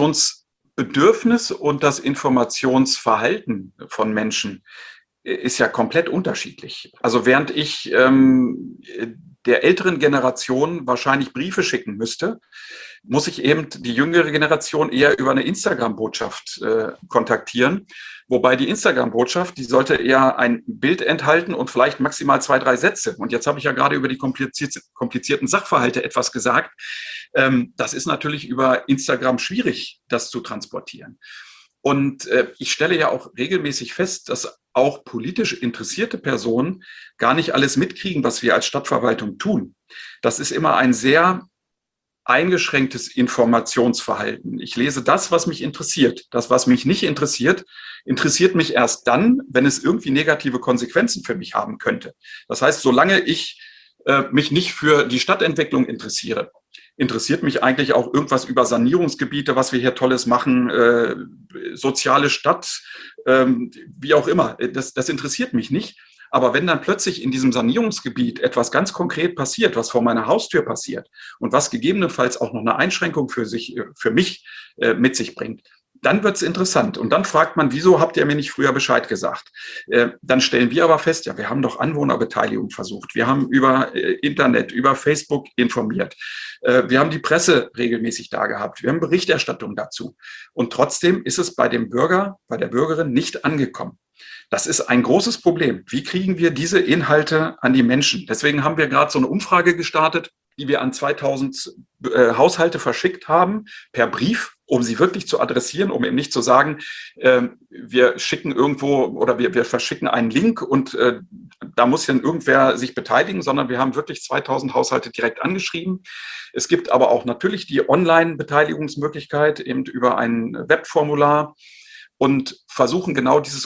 Informationsbedürfnis und das Informationsverhalten von Menschen ist ja komplett unterschiedlich. Also während ich ähm, der älteren Generation wahrscheinlich Briefe schicken müsste, muss ich eben die jüngere Generation eher über eine Instagram-Botschaft äh, kontaktieren. Wobei die Instagram-Botschaft, die sollte eher ein Bild enthalten und vielleicht maximal zwei, drei Sätze. Und jetzt habe ich ja gerade über die kompliziert, komplizierten Sachverhalte etwas gesagt. Ähm, das ist natürlich über Instagram schwierig, das zu transportieren. Und äh, ich stelle ja auch regelmäßig fest, dass auch politisch interessierte Personen gar nicht alles mitkriegen, was wir als Stadtverwaltung tun. Das ist immer ein sehr eingeschränktes Informationsverhalten. Ich lese das, was mich interessiert. Das, was mich nicht interessiert, interessiert mich erst dann, wenn es irgendwie negative Konsequenzen für mich haben könnte. Das heißt, solange ich äh, mich nicht für die Stadtentwicklung interessiere, interessiert mich eigentlich auch irgendwas über Sanierungsgebiete, was wir hier Tolles machen, äh, soziale Stadt, ähm, wie auch immer. Das, das interessiert mich nicht. Aber wenn dann plötzlich in diesem Sanierungsgebiet etwas ganz konkret passiert, was vor meiner Haustür passiert und was gegebenenfalls auch noch eine Einschränkung für sich, für mich äh, mit sich bringt, dann wird es interessant. Und dann fragt man, wieso habt ihr mir nicht früher Bescheid gesagt? Äh, dann stellen wir aber fest, ja, wir haben doch Anwohnerbeteiligung versucht. Wir haben über äh, Internet, über Facebook informiert. Äh, wir haben die Presse regelmäßig da gehabt. Wir haben Berichterstattung dazu. Und trotzdem ist es bei dem Bürger, bei der Bürgerin nicht angekommen. Das ist ein großes Problem. Wie kriegen wir diese Inhalte an die Menschen? Deswegen haben wir gerade so eine Umfrage gestartet, die wir an zweitausend äh, Haushalte verschickt haben, per Brief, um sie wirklich zu adressieren, um eben nicht zu sagen, äh, wir schicken irgendwo oder wir, wir verschicken einen Link und äh, da muss dann irgendwer sich beteiligen, sondern wir haben wirklich zweitausend Haushalte direkt angeschrieben. Es gibt aber auch natürlich die Online-Beteiligungsmöglichkeit eben über ein Webformular und versuchen genau dieses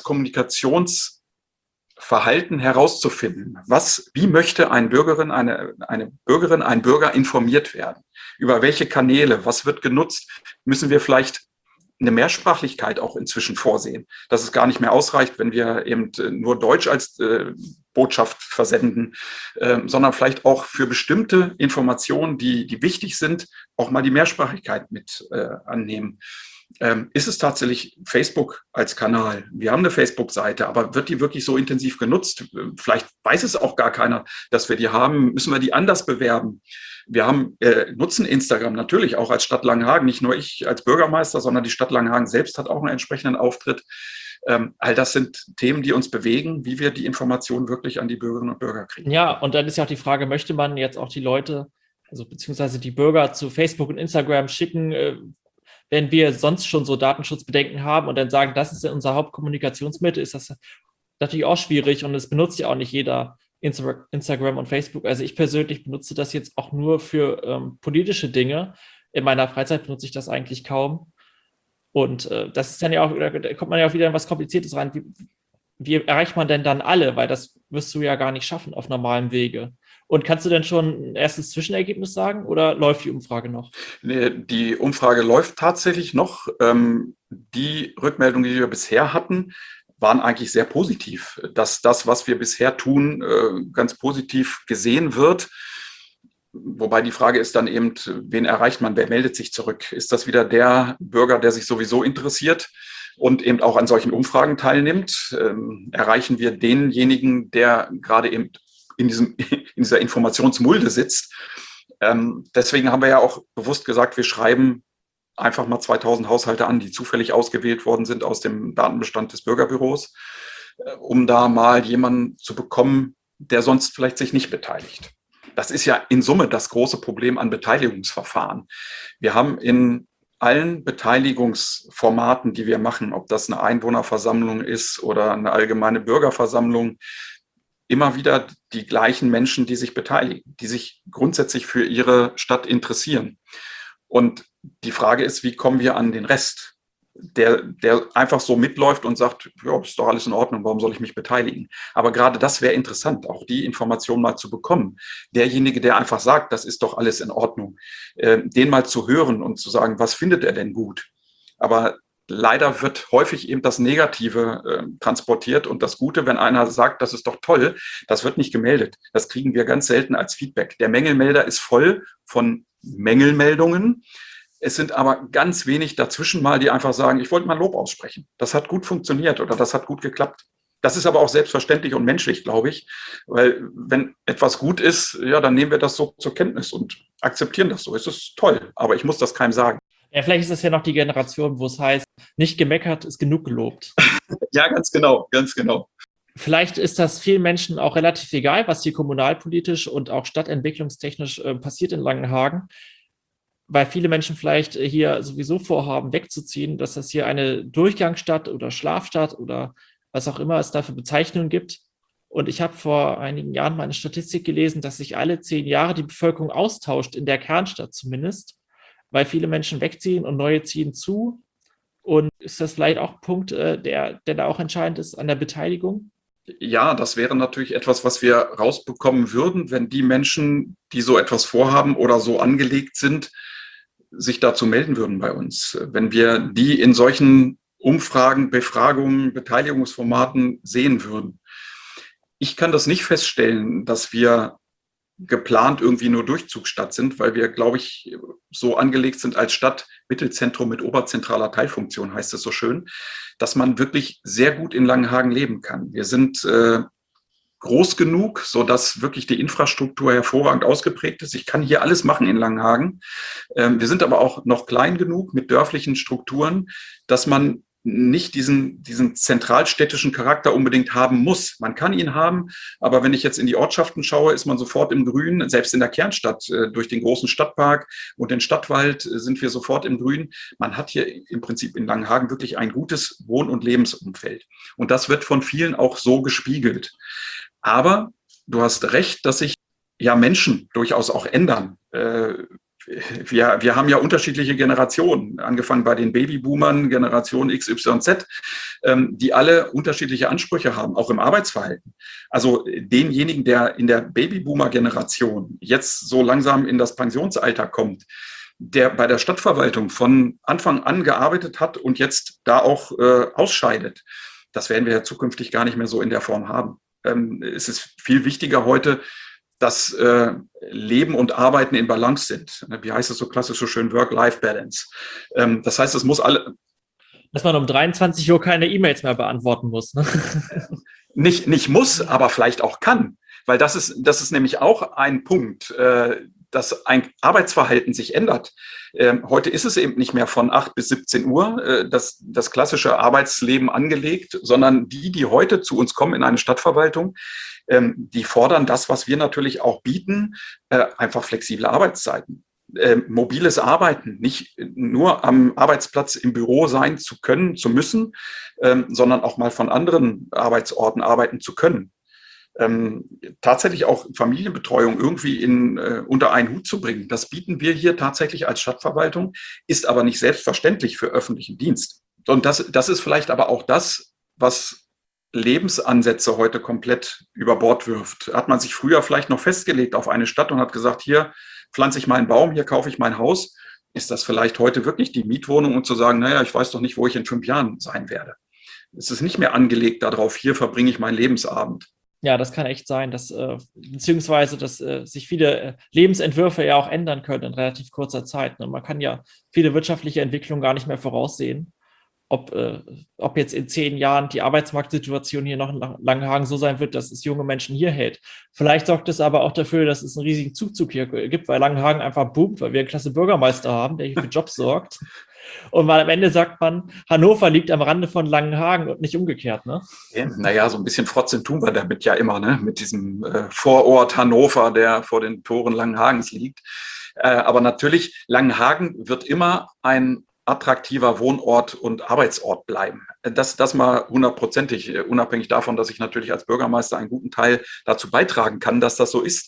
Kommunikationsverhalten herauszufinden. Was, wie möchte eine Bürgerin, eine, eine Bürgerin, ein Bürger informiert werden? Über welche Kanäle? Was wird genutzt? Müssen wir vielleicht eine Mehrsprachlichkeit auch inzwischen vorsehen, dass es gar nicht mehr ausreicht, wenn wir eben nur Deutsch als äh, Botschaft versenden, äh, sondern vielleicht auch für bestimmte Informationen, die, die wichtig sind, auch mal die Mehrsprachigkeit mit äh, annehmen. Ähm, ist es tatsächlich Facebook als Kanal? Wir haben eine Facebook-Seite, aber wird die wirklich so intensiv genutzt? Vielleicht weiß es auch gar keiner, dass wir die haben. Müssen wir die anders bewerben? Wir haben, äh, nutzen Instagram natürlich auch als Stadt Langenhagen. Nicht nur ich als Bürgermeister, sondern die Stadt Langenhagen selbst hat auch einen entsprechenden Auftritt. Ähm, all das sind Themen, die uns bewegen, wie wir die Informationen wirklich an die Bürgerinnen und Bürger kriegen. Ja, und dann ist ja auch die Frage, möchte man jetzt auch die Leute, also beziehungsweise die Bürger zu Facebook und Instagram schicken, äh, wenn wir sonst schon so Datenschutzbedenken haben und dann sagen, das ist unser Hauptkommunikationsmittel, ist das natürlich auch schwierig und es benutzt ja auch nicht jeder Insta- Instagram und Facebook. Also ich persönlich benutze das jetzt auch nur für ähm, politische Dinge. In meiner Freizeit benutze ich das eigentlich kaum. Und äh, das ist dann ja auch, da kommt man ja auch wieder in was Kompliziertes rein. Wie, wie erreicht man denn dann alle? Weil das wirst du ja gar nicht schaffen auf normalem Wege. Und kannst du denn schon ein erstes Zwischenergebnis sagen oder läuft die Umfrage noch? Nee, die Umfrage läuft tatsächlich noch. Ähm, die Rückmeldungen, die wir bisher hatten, waren eigentlich sehr positiv, dass das, was wir bisher tun, äh, ganz positiv gesehen wird. Wobei die Frage ist dann eben, wen erreicht man, wer meldet sich zurück? Ist das wieder der Bürger, der sich sowieso interessiert und eben auch an solchen Umfragen teilnimmt? Ähm, erreichen wir denjenigen, der gerade eben in, diesem, in dieser Informationsmulde sitzt? Ähm, deswegen haben wir ja auch bewusst gesagt, wir schreiben einfach mal zweitausend Haushalte an, die zufällig ausgewählt worden sind aus dem Datenbestand des Bürgerbüros, äh, um da mal jemanden zu bekommen, der sonst vielleicht sich nicht beteiligt. Das ist ja in Summe das große Problem an Beteiligungsverfahren. Wir haben in allen Beteiligungsformaten, die wir machen, ob das eine Einwohnerversammlung ist oder eine allgemeine Bürgerversammlung, immer wieder die gleichen Menschen, die sich beteiligen, die sich grundsätzlich für ihre Stadt interessieren. Und die Frage ist, wie kommen wir an den Rest? Der, der einfach so mitläuft und sagt, ja, ist doch alles in Ordnung, warum soll ich mich beteiligen? Aber gerade das wäre interessant, auch die Information mal zu bekommen. Derjenige, der einfach sagt, das ist doch alles in Ordnung, äh, den mal zu hören und zu sagen, was findet er denn gut? Aber leider wird häufig eben das Negative äh, transportiert und das Gute, wenn einer sagt, das ist doch toll, das wird nicht gemeldet. Das kriegen wir ganz selten als Feedback. Der Mängelmelder ist voll von Mängelmeldungen. Es sind aber ganz wenig dazwischen mal, die einfach sagen, ich wollte mal Lob aussprechen. Das hat gut funktioniert oder das hat gut geklappt. Das ist aber auch selbstverständlich und menschlich, glaube ich, weil wenn etwas gut ist, ja, dann nehmen wir das so zur Kenntnis und akzeptieren das so. Es ist toll, aber ich muss das keinem sagen. Ja, vielleicht ist das ja noch die Generation, wo es heißt, nicht gemeckert ist genug gelobt. Ja, ganz genau, ganz genau. Vielleicht ist das vielen Menschen auch relativ egal, was hier kommunalpolitisch und auch stadtentwicklungstechnisch äh, passiert in Langenhagen, weil viele Menschen vielleicht hier sowieso vorhaben, wegzuziehen, dass das hier eine Durchgangsstadt oder Schlafstadt oder was auch immer es da für Bezeichnungen gibt. Und ich habe vor einigen Jahren mal eine Statistik gelesen, dass sich alle zehn Jahre die Bevölkerung austauscht, in der Kernstadt zumindest, weil viele Menschen wegziehen und neue ziehen zu. Und ist das vielleicht auch ein Punkt, der, der da auch entscheidend ist an der Beteiligung? Ja, das wäre natürlich etwas, was wir rausbekommen würden, wenn die Menschen, die so etwas vorhaben oder so angelegt sind, sich dazu melden würden bei uns. Wenn wir die in solchen Umfragen, Befragungen, Beteiligungsformaten sehen würden. Ich kann das nicht feststellen, dass wir geplant irgendwie nur Durchzugsstadt sind, weil wir, glaube ich, so angelegt sind als Stadt, Mittelzentrum mit oberzentraler Teilfunktion, heißt es so schön, dass man wirklich sehr gut in Langenhagen leben kann. Wir sind äh, groß genug, sodass wirklich die Infrastruktur hervorragend ausgeprägt ist. Ich kann hier alles machen in Langenhagen. Ähm, wir sind aber auch noch klein genug mit dörflichen Strukturen, dass man nicht diesen, diesen zentralstädtischen Charakter unbedingt haben muss. Man kann ihn haben, aber wenn ich jetzt in die Ortschaften schaue, ist man sofort im Grün. Selbst in der Kernstadt, äh, durch den großen Stadtpark und den Stadtwald äh, sind wir sofort im Grün. Man hat hier im Prinzip in Langenhagen wirklich ein gutes Wohn- und Lebensumfeld. Und das wird von vielen auch so gespiegelt. Aber du hast recht, dass sich ja Menschen durchaus auch ändern. Äh, Wir, wir haben ja unterschiedliche Generationen, angefangen bei den Babyboomern, Generation X, Y, Z, ähm, die alle unterschiedliche Ansprüche haben, auch im Arbeitsverhalten. Also denjenigen, der in der Babyboomer-Generation jetzt so langsam in das Pensionsalter kommt, der bei der Stadtverwaltung von Anfang an gearbeitet hat und jetzt da auch äh, ausscheidet, das werden wir ja zukünftig gar nicht mehr so in der Form haben. Ähm, es ist viel wichtiger heute, dass äh, Leben und Arbeiten in Balance sind. Wie heißt es so klassisch so schön? Work-Life-Balance. Ähm, das heißt, es muss alle... Dass man um dreiundzwanzig Uhr keine E-Mails mehr beantworten muss. Ne? Nicht, nicht muss, aber vielleicht auch kann. Weil das ist, das ist nämlich auch ein Punkt, äh, dass ein Arbeitsverhalten sich ändert. Ähm, heute ist es eben nicht mehr von acht bis siebzehn Uhr äh, das, das klassische Arbeitsleben angelegt, sondern die, die heute zu uns kommen in eine Stadtverwaltung, ähm, die fordern das, was wir natürlich auch bieten, äh, einfach flexible Arbeitszeiten. Äh, mobiles Arbeiten, nicht nur am Arbeitsplatz im Büro sein zu können, zu müssen, ähm, sondern auch mal von anderen Arbeitsorten arbeiten zu können. Ähm, tatsächlich auch Familienbetreuung irgendwie in, äh, unter einen Hut zu bringen. Das bieten wir hier tatsächlich als Stadtverwaltung, ist aber nicht selbstverständlich für öffentlichen Dienst. Und das, das ist vielleicht aber auch das, was Lebensansätze heute komplett über Bord wirft. Hat man sich früher vielleicht noch festgelegt auf eine Stadt und hat gesagt, hier pflanze ich meinen Baum, hier kaufe ich mein Haus. Ist das vielleicht heute wirklich die Mietwohnung und zu sagen, naja, ich weiß doch nicht, wo ich in fünf Jahren sein werde. Es ist nicht mehr angelegt darauf, hier verbringe ich meinen Lebensabend. Ja, das kann echt sein, dass äh, beziehungsweise, dass äh, sich viele äh, Lebensentwürfe ja auch ändern können in relativ kurzer Zeit. Ne? Man kann ja viele wirtschaftliche Entwicklungen gar nicht mehr voraussehen. Ob, äh, ob jetzt in zehn Jahren die Arbeitsmarktsituation hier noch in Langenhagen so sein wird, dass es junge Menschen hier hält. Vielleicht sorgt es aber auch dafür, dass es einen riesigen Zuzug hier gibt, weil Langenhagen einfach boomt, weil wir einen klasse Bürgermeister haben, der hier für Jobs sorgt. Und weil am Ende sagt man, Hannover liegt am Rande von Langenhagen und nicht umgekehrt, ne? Ja, naja, so ein bisschen frotzen tun wir damit ja immer, ne? Mit diesem äh, Vorort Hannover, der vor den Toren Langenhagens liegt. Äh, aber natürlich, Langenhagen wird immer ein attraktiver Wohnort und Arbeitsort bleiben. Das, das mal hundertprozentig, unabhängig davon, dass ich natürlich als Bürgermeister einen guten Teil dazu beitragen kann, dass das so ist.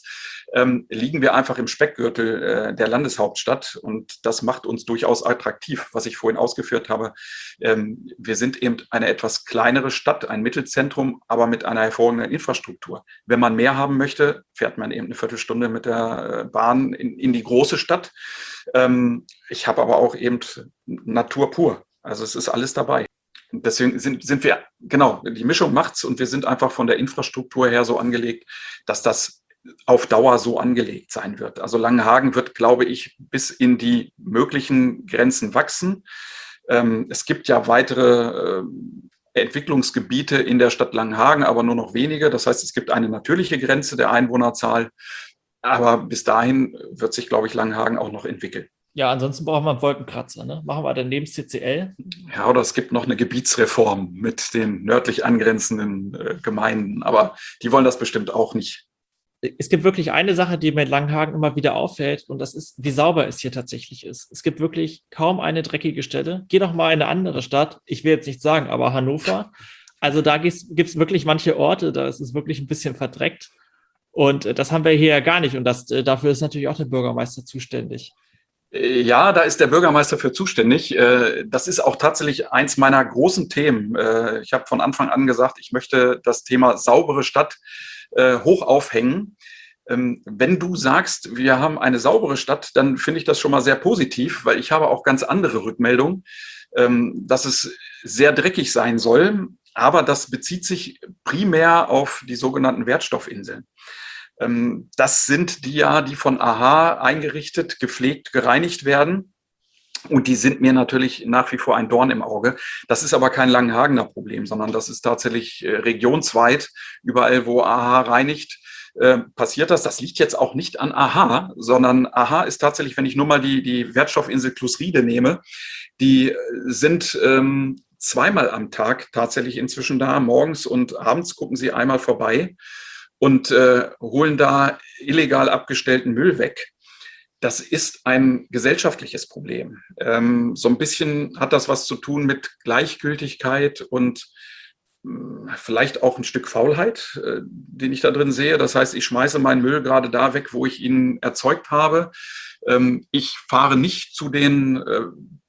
ähm, liegen wir einfach im Speckgürtel äh, der Landeshauptstadt und das macht uns durchaus attraktiv, was ich vorhin ausgeführt habe. Ähm, wir sind eben eine etwas kleinere Stadt, ein Mittelzentrum, aber mit einer hervorragenden Infrastruktur. Wenn man mehr haben möchte, fährt man eben eine Viertelstunde mit der Bahn in, in die große Stadt. Ähm, ich habe aber auch eben Natur pur. Also es ist alles dabei. Und deswegen sind, sind wir, genau, die Mischung macht's und wir sind einfach von der Infrastruktur her so angelegt, dass das auf Dauer so angelegt sein wird. Also Langenhagen wird, glaube ich, bis in die möglichen Grenzen wachsen. Ähm, es gibt ja weitere äh, Entwicklungsgebiete in der Stadt Langenhagen, aber nur noch wenige. Das heißt, es gibt eine natürliche Grenze der Einwohnerzahl. Aber bis dahin wird sich, glaube ich, Langenhagen auch noch entwickeln. Ja, ansonsten brauchen wir einen Wolkenkratzer. Ne? Machen wir dann neben C C L. Ja, oder es gibt noch eine Gebietsreform mit den nördlich angrenzenden äh, Gemeinden. Aber die wollen das bestimmt auch nicht. Es gibt wirklich eine Sache, die mir in Langenhagen immer wieder auffällt, und das ist, wie sauber es hier tatsächlich ist. Es gibt wirklich kaum eine dreckige Stelle. Geh doch mal in eine andere Stadt. Ich will jetzt nicht sagen, aber Hannover. Also da gibt es wirklich manche Orte, da ist es wirklich ein bisschen verdreckt. Und das haben wir hier ja gar nicht. Und das, dafür ist natürlich auch der Bürgermeister zuständig. Ja, da ist der Bürgermeister für zuständig. Das ist auch tatsächlich eins meiner großen Themen. Ich habe von Anfang an gesagt, ich möchte das Thema saubere Stadt hoch aufhängen. Wenn du sagst, wir haben eine saubere Stadt, dann finde ich das schon mal sehr positiv, weil ich habe auch ganz andere Rückmeldungen, dass es sehr dreckig sein soll. Aber das bezieht sich primär auf die sogenannten Wertstoffinseln. Das sind die ja, die von A H eingerichtet, gepflegt, gereinigt werden. Und die sind mir natürlich nach wie vor ein Dorn im Auge. Das ist aber kein Langenhagener Problem, sondern das ist tatsächlich regionsweit. Überall, wo A H reinigt, passiert das. Das liegt jetzt auch nicht an A H, sondern A H ist tatsächlich, wenn ich nur mal die, die Wertstoffinsel Klusriede nehme, die sind ähm, zweimal am Tag tatsächlich inzwischen da. Morgens und abends gucken sie einmal vorbei und äh, holen da illegal abgestellten Müll weg. Das ist ein gesellschaftliches Problem. Ähm, so ein bisschen hat das was zu tun mit Gleichgültigkeit und mh, vielleicht auch ein Stück Faulheit, äh, den ich da drin sehe. Das heißt, ich schmeiße meinen Müll gerade da weg, wo ich ihn erzeugt habe. Ähm, ich fahre nicht zu den äh,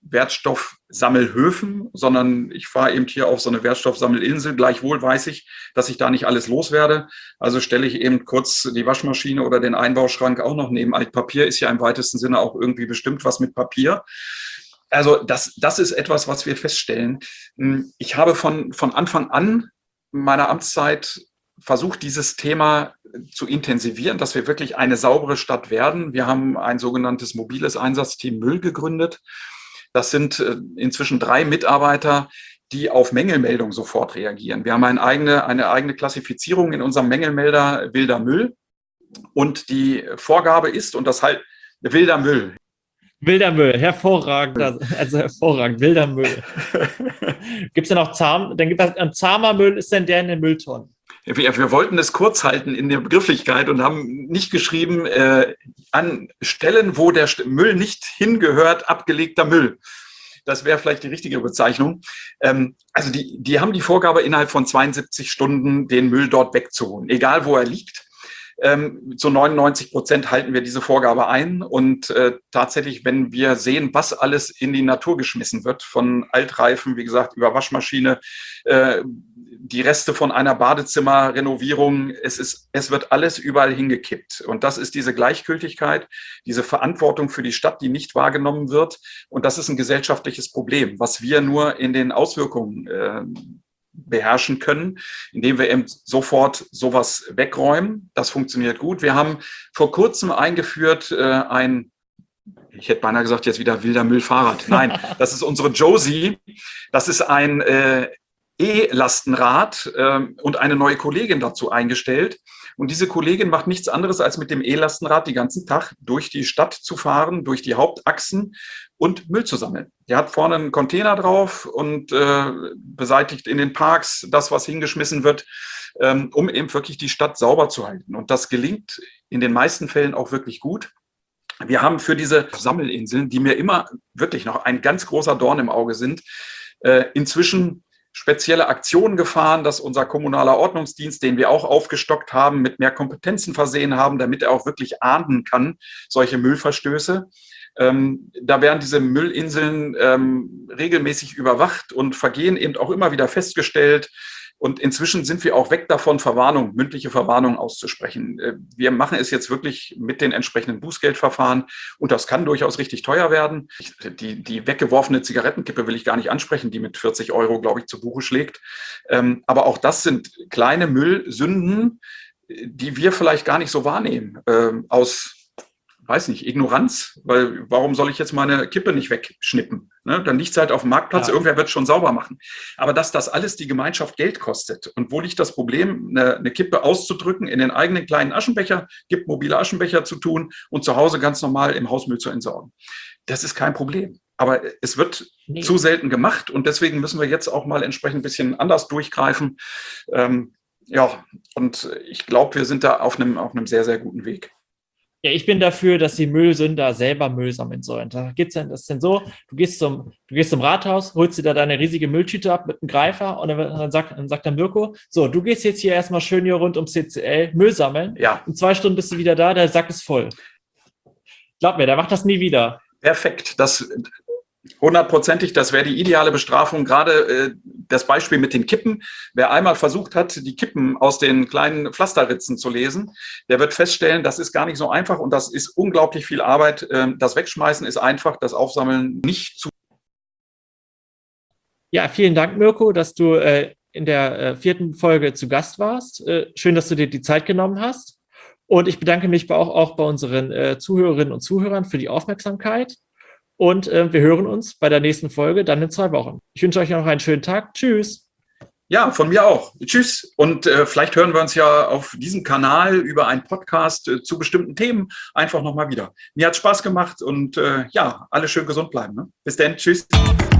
Wertstoffsammelhöfen, sondern ich fahre eben hier auf so eine Wertstoffsammelinsel. Gleichwohl weiß ich, dass ich da nicht alles loswerde. Also stelle ich eben kurz die Waschmaschine oder den Einbauschrank auch noch neben. Altpapier ist ja im weitesten Sinne auch irgendwie bestimmt was mit Papier. Also das, das ist etwas, was wir feststellen. Ich habe von, von Anfang an meiner Amtszeit versucht, dieses Thema zu intensivieren, dass wir wirklich eine saubere Stadt werden. Wir haben ein sogenanntes mobiles Einsatzteam Müll gegründet. Das sind inzwischen drei Mitarbeiter, die auf Mängelmeldung sofort reagieren. Wir haben eine eigene, eine eigene Klassifizierung in unserem Mängelmelder wilder Müll. Und die Vorgabe ist, und das halt wilder Müll. Wilder Müll, hervorragend, also hervorragend, wilder Müll. Gibt es denn auch zahm, dann gibt es ein zahmer Müll, ist denn der in den Mülltonnen? Wir, wir wollten es kurz halten in der Begrifflichkeit und haben nicht geschrieben, äh, an Stellen, wo der Müll nicht hingehört, abgelegter Müll. Das wäre vielleicht die richtige Bezeichnung. Ähm, also die, die haben die Vorgabe, innerhalb von zweiundsiebzig Stunden den Müll dort wegzuholen, egal wo er liegt. Ähm, zu neunundneunzig Prozent halten wir diese Vorgabe ein. Und äh, tatsächlich, wenn wir sehen, was alles in die Natur geschmissen wird, von Altreifen, wie gesagt, über Waschmaschine, äh, die Reste von einer Badezimmerrenovierung, es ist, es wird alles überall hingekippt. Und das ist diese Gleichgültigkeit, diese Verantwortung für die Stadt, die nicht wahrgenommen wird. Und das ist ein gesellschaftliches Problem, was wir nur in den Auswirkungen äh, beherrschen können, indem wir eben sofort sowas wegräumen. Das funktioniert gut. Wir haben vor kurzem eingeführt äh, ein, ich hätte beinahe gesagt, jetzt wieder wilder Müllfahrrad. Nein, das ist unsere Josie. Das ist ein äh, E-Lastenrad äh, und eine neue Kollegin dazu eingestellt. Und diese Kollegin macht nichts anderes, als mit dem E-Lastenrad den ganzen Tag durch die Stadt zu fahren, durch die Hauptachsen und Müll zu sammeln. Der hat vorne einen Container drauf und äh, beseitigt in den Parks das, was hingeschmissen wird, ähm, um eben wirklich die Stadt sauber zu halten. Und das gelingt in den meisten Fällen auch wirklich gut. Wir haben für diese Sammelinseln, die mir immer wirklich noch ein ganz großer Dorn im Auge sind, äh, inzwischen spezielle Aktionen gefahren, dass unser kommunaler Ordnungsdienst, den wir auch aufgestockt haben, mit mehr Kompetenzen versehen haben, damit er auch wirklich ahnden kann, solche Müllverstöße. Ähm, da werden diese Müllinseln ähm, regelmäßig überwacht und Vergehen eben auch immer wieder festgestellt. Und inzwischen sind wir auch weg davon, Verwarnung, mündliche Verwarnung auszusprechen. Wir machen es jetzt wirklich mit den entsprechenden Bußgeldverfahren und das kann durchaus richtig teuer werden. Die, die weggeworfene Zigarettenkippe will ich gar nicht ansprechen, die mit vierzig Euro, glaube ich, zu Buche schlägt. Aber auch das sind kleine Müllsünden, die wir vielleicht gar nicht so wahrnehmen, aus weiß nicht, Ignoranz, weil warum soll ich jetzt meine Kippe nicht wegschnippen? Ne? Dann liegt es halt auf dem Marktplatz, ja. Irgendwer wird es schon sauber machen. Aber dass das alles die Gemeinschaft Geld kostet und wo liegt das Problem, eine, eine Kippe auszudrücken, in den eigenen kleinen Aschenbecher, gibt mobile Aschenbecher zu tun und zu Hause ganz normal im Hausmüll zu entsorgen. Das ist kein Problem. Aber es wird nee. zu selten gemacht und deswegen müssen wir jetzt auch mal entsprechend ein bisschen anders durchgreifen. Ähm, ja, und ich glaube, wir sind da auf einem, auf einem sehr, sehr guten Weg. Ja, ich bin dafür, dass die Müllsünder selber Müll sammeln sollen. Da geht's denn, das ist denn so, du gehst zum, du gehst zum Rathaus, holst dir da deine riesige Mülltüte ab mit einem Greifer und dann, dann, sagt, dann sagt der Mirko, so, du gehst jetzt hier erstmal schön hier rund ums C C L Müll sammeln. Ja. In zwei Stunden bist du wieder da, der Sack ist voll. Glaub mir, der macht das nie wieder. Perfekt. Das hundertprozentig, das wäre die ideale Bestrafung. Gerade äh, das Beispiel mit den Kippen. Wer einmal versucht hat, die Kippen aus den kleinen Pflasterritzen zu lesen, der wird feststellen, das ist gar nicht so einfach und das ist unglaublich viel Arbeit. Ähm, das Wegschmeißen ist einfach, das Aufsammeln nicht zu. Ja, vielen Dank, Mirko, dass du äh, in der äh, vierten Folge zu Gast warst. Äh, schön, dass du dir die Zeit genommen hast. Und ich bedanke mich auch, auch bei unseren äh, Zuhörerinnen und Zuhörern für die Aufmerksamkeit. Und äh, wir hören uns bei der nächsten Folge dann in zwei Wochen. Ich wünsche euch noch einen schönen Tag. Tschüss. Ja, von mir auch. Tschüss. Und äh, vielleicht hören wir uns ja auf diesem Kanal über einen Podcast äh, zu bestimmten Themen einfach nochmal wieder. Mir hat Spaß gemacht und äh, ja, alle schön gesund bleiben. Ne? Bis dann. Tschüss.